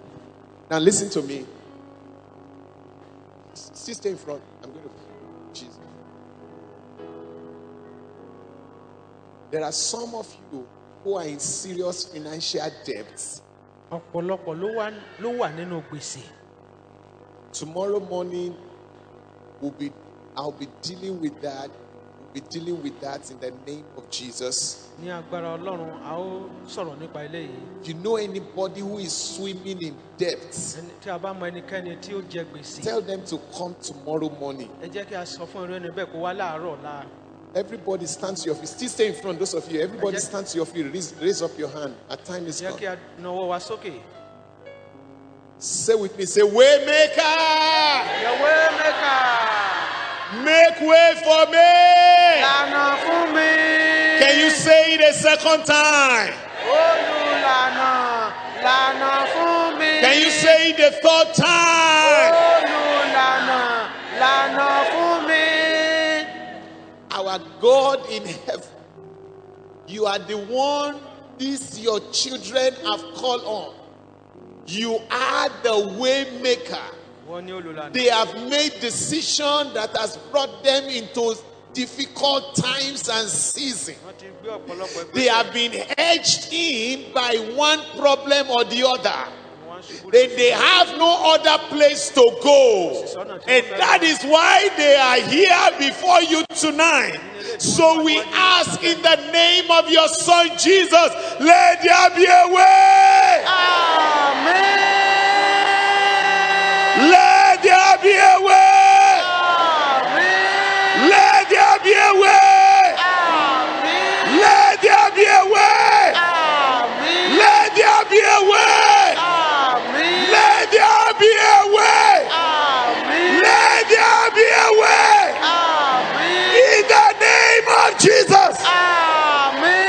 Now listen to me. Sister in front. I'm going to Jesus. There are some of you who are in serious financial debts. ọ̀pọ̀lọpọ̀ ló wà ló wà nínú gbèsè. Tomorrow morning, we'll be, I'll be dealing with that. We'll be dealing with that in the name of Jesus. ní agbára Ọlọ́run a ó sọ̀rọ̀ nípa eléyìí. If you know anybody who is swimming in debt, Ẹni tí a bá mọ ẹnikẹ́ni tí ó jẹ gbèsè. tell them to come tomorrow morning. ẹ jẹ́ kí a sọ fún irú ẹni bẹ́ẹ̀ kó wá láàárọ̀ ọ̀la. Everybody stand to your feet. Still stay in front, those of you. Everybody stand to your feet. Raise, raise up your hand. Our time is jẹ́ gone. kí a nawọ́ wa sókè. Say with me. Say, Waymaker, Your way maker. make way for me. Lànà fún mi. Can you say it a second time? Olùlànà, lànà fún mi. Can you say it a third time? Olùlànà, lànà fún mi. Our God in heaven, you are the one these your children have called on. You are the way maker. Wọ́n ní olùlànà. They have made decision that has brought them into difficult times and seasons. Wọ́n ti gbé ọ̀pọ̀lọpọ̀ ẹgbẹ́. They have been edged in by one problem or the other. Wọ́n ṣubú They, they have no other place to go. And that is why they are here before you tonight. So we ask in the name of your son Jesus, let there be a way. Amen. Let there be a way. Amen. Let there be a way. Amen. Let there be a way. Amen. Let there be a way. Amen. Let there be a way. Amen. Let there be a way. Amen. In the name of Jesus. Amen.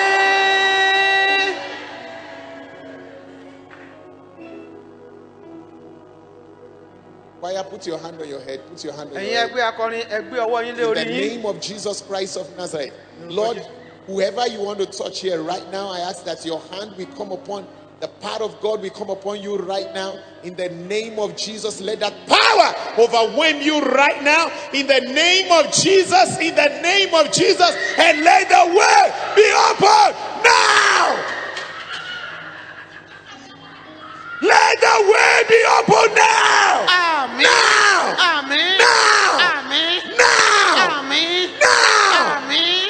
Choir, put your hand on your head. Put your hand on Ẹ̀yin your head. ẹgbẹ́ akọrin ẹgbẹ́ ọwọ́ yín lé In orí the yín. name of Jesus Christ of Nazareth. Lord, whoever you want to touch here right now, I ask that your hand will come upon, the power of God will come upon you right now. In the name of Jesus, let that power overwhelm you right now. In the name of Jesus, in the name of Jesus, and let the way be open now. Let the way be open now. Amen. Now. Amen. Now. Amen. Now. Amen. Now. Amen.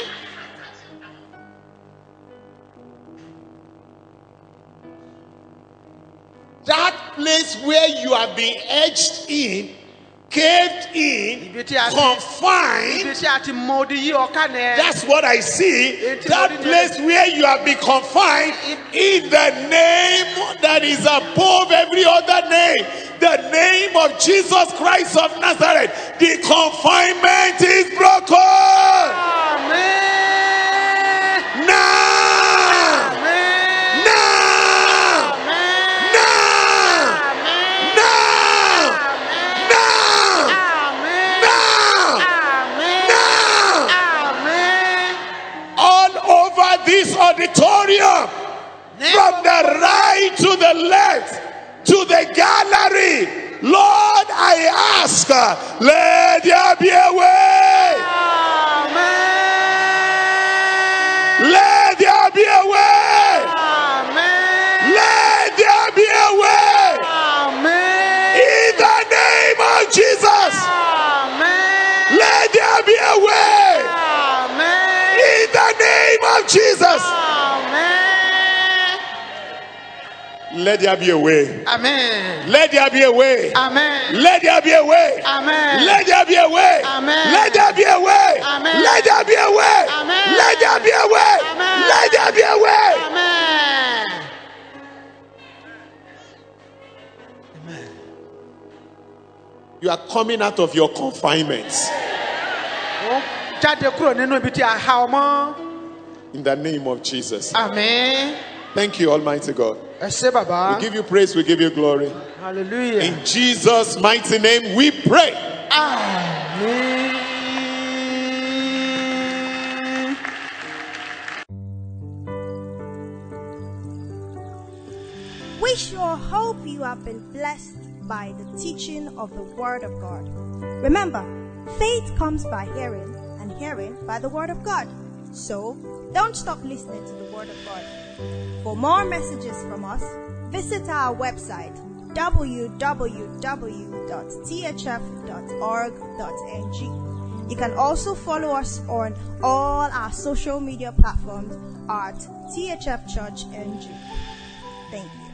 That place where you have been edged in, caved in, Ibi tí a ti- confined. Ibi tí a ti mọ odi yí ọ̀ká nẹ. That's what I see. That place where you have been confined, in the name that is above every other name, the name of Jesus Christ of Nazareth, the confinement is broken. Amen. Now! Amen. Now! Amen. Now! Amen. Now! Now! Amen. Now! Amen. Now! Amen. All over this auditorium, from the right to the left, to the gallery, Lord, I ask, let there be a way. Amen. Let there be a way. Amen. Let there be a way. Amen. In the name of Jesus, Amen. let there be a way. Amen. In the name of Jesus, Amen. let there be a way. Amen. Let there be a way. Amen. Let there be a way. Amen. Let there be a way. Amen. Let there be a way. Amen. Let there be a way. Amen. Let there be a way. Amen. Let there be a way. Amen. Amen. You are coming out of your confinements Ó jáde kúrò nínú ibi tí a há ọmọ. in the name of Jesus. Amen. Thank you, Almighty God. Ẹ ṣé bàbá. We give you praise, we give you glory. Hallelujah. In Jesus' mighty name we pray. Amen. We sure hope you have been blessed by the teaching of the Word of God. Remember, faith comes by hearing, and hearing by the Word of God. So, don't stop listening to the Word of God. For more messages from us, visit our website w w w dot t h f dot org dot n g. You can also follow us on all our social media platforms at T H F Church N G. Thank you.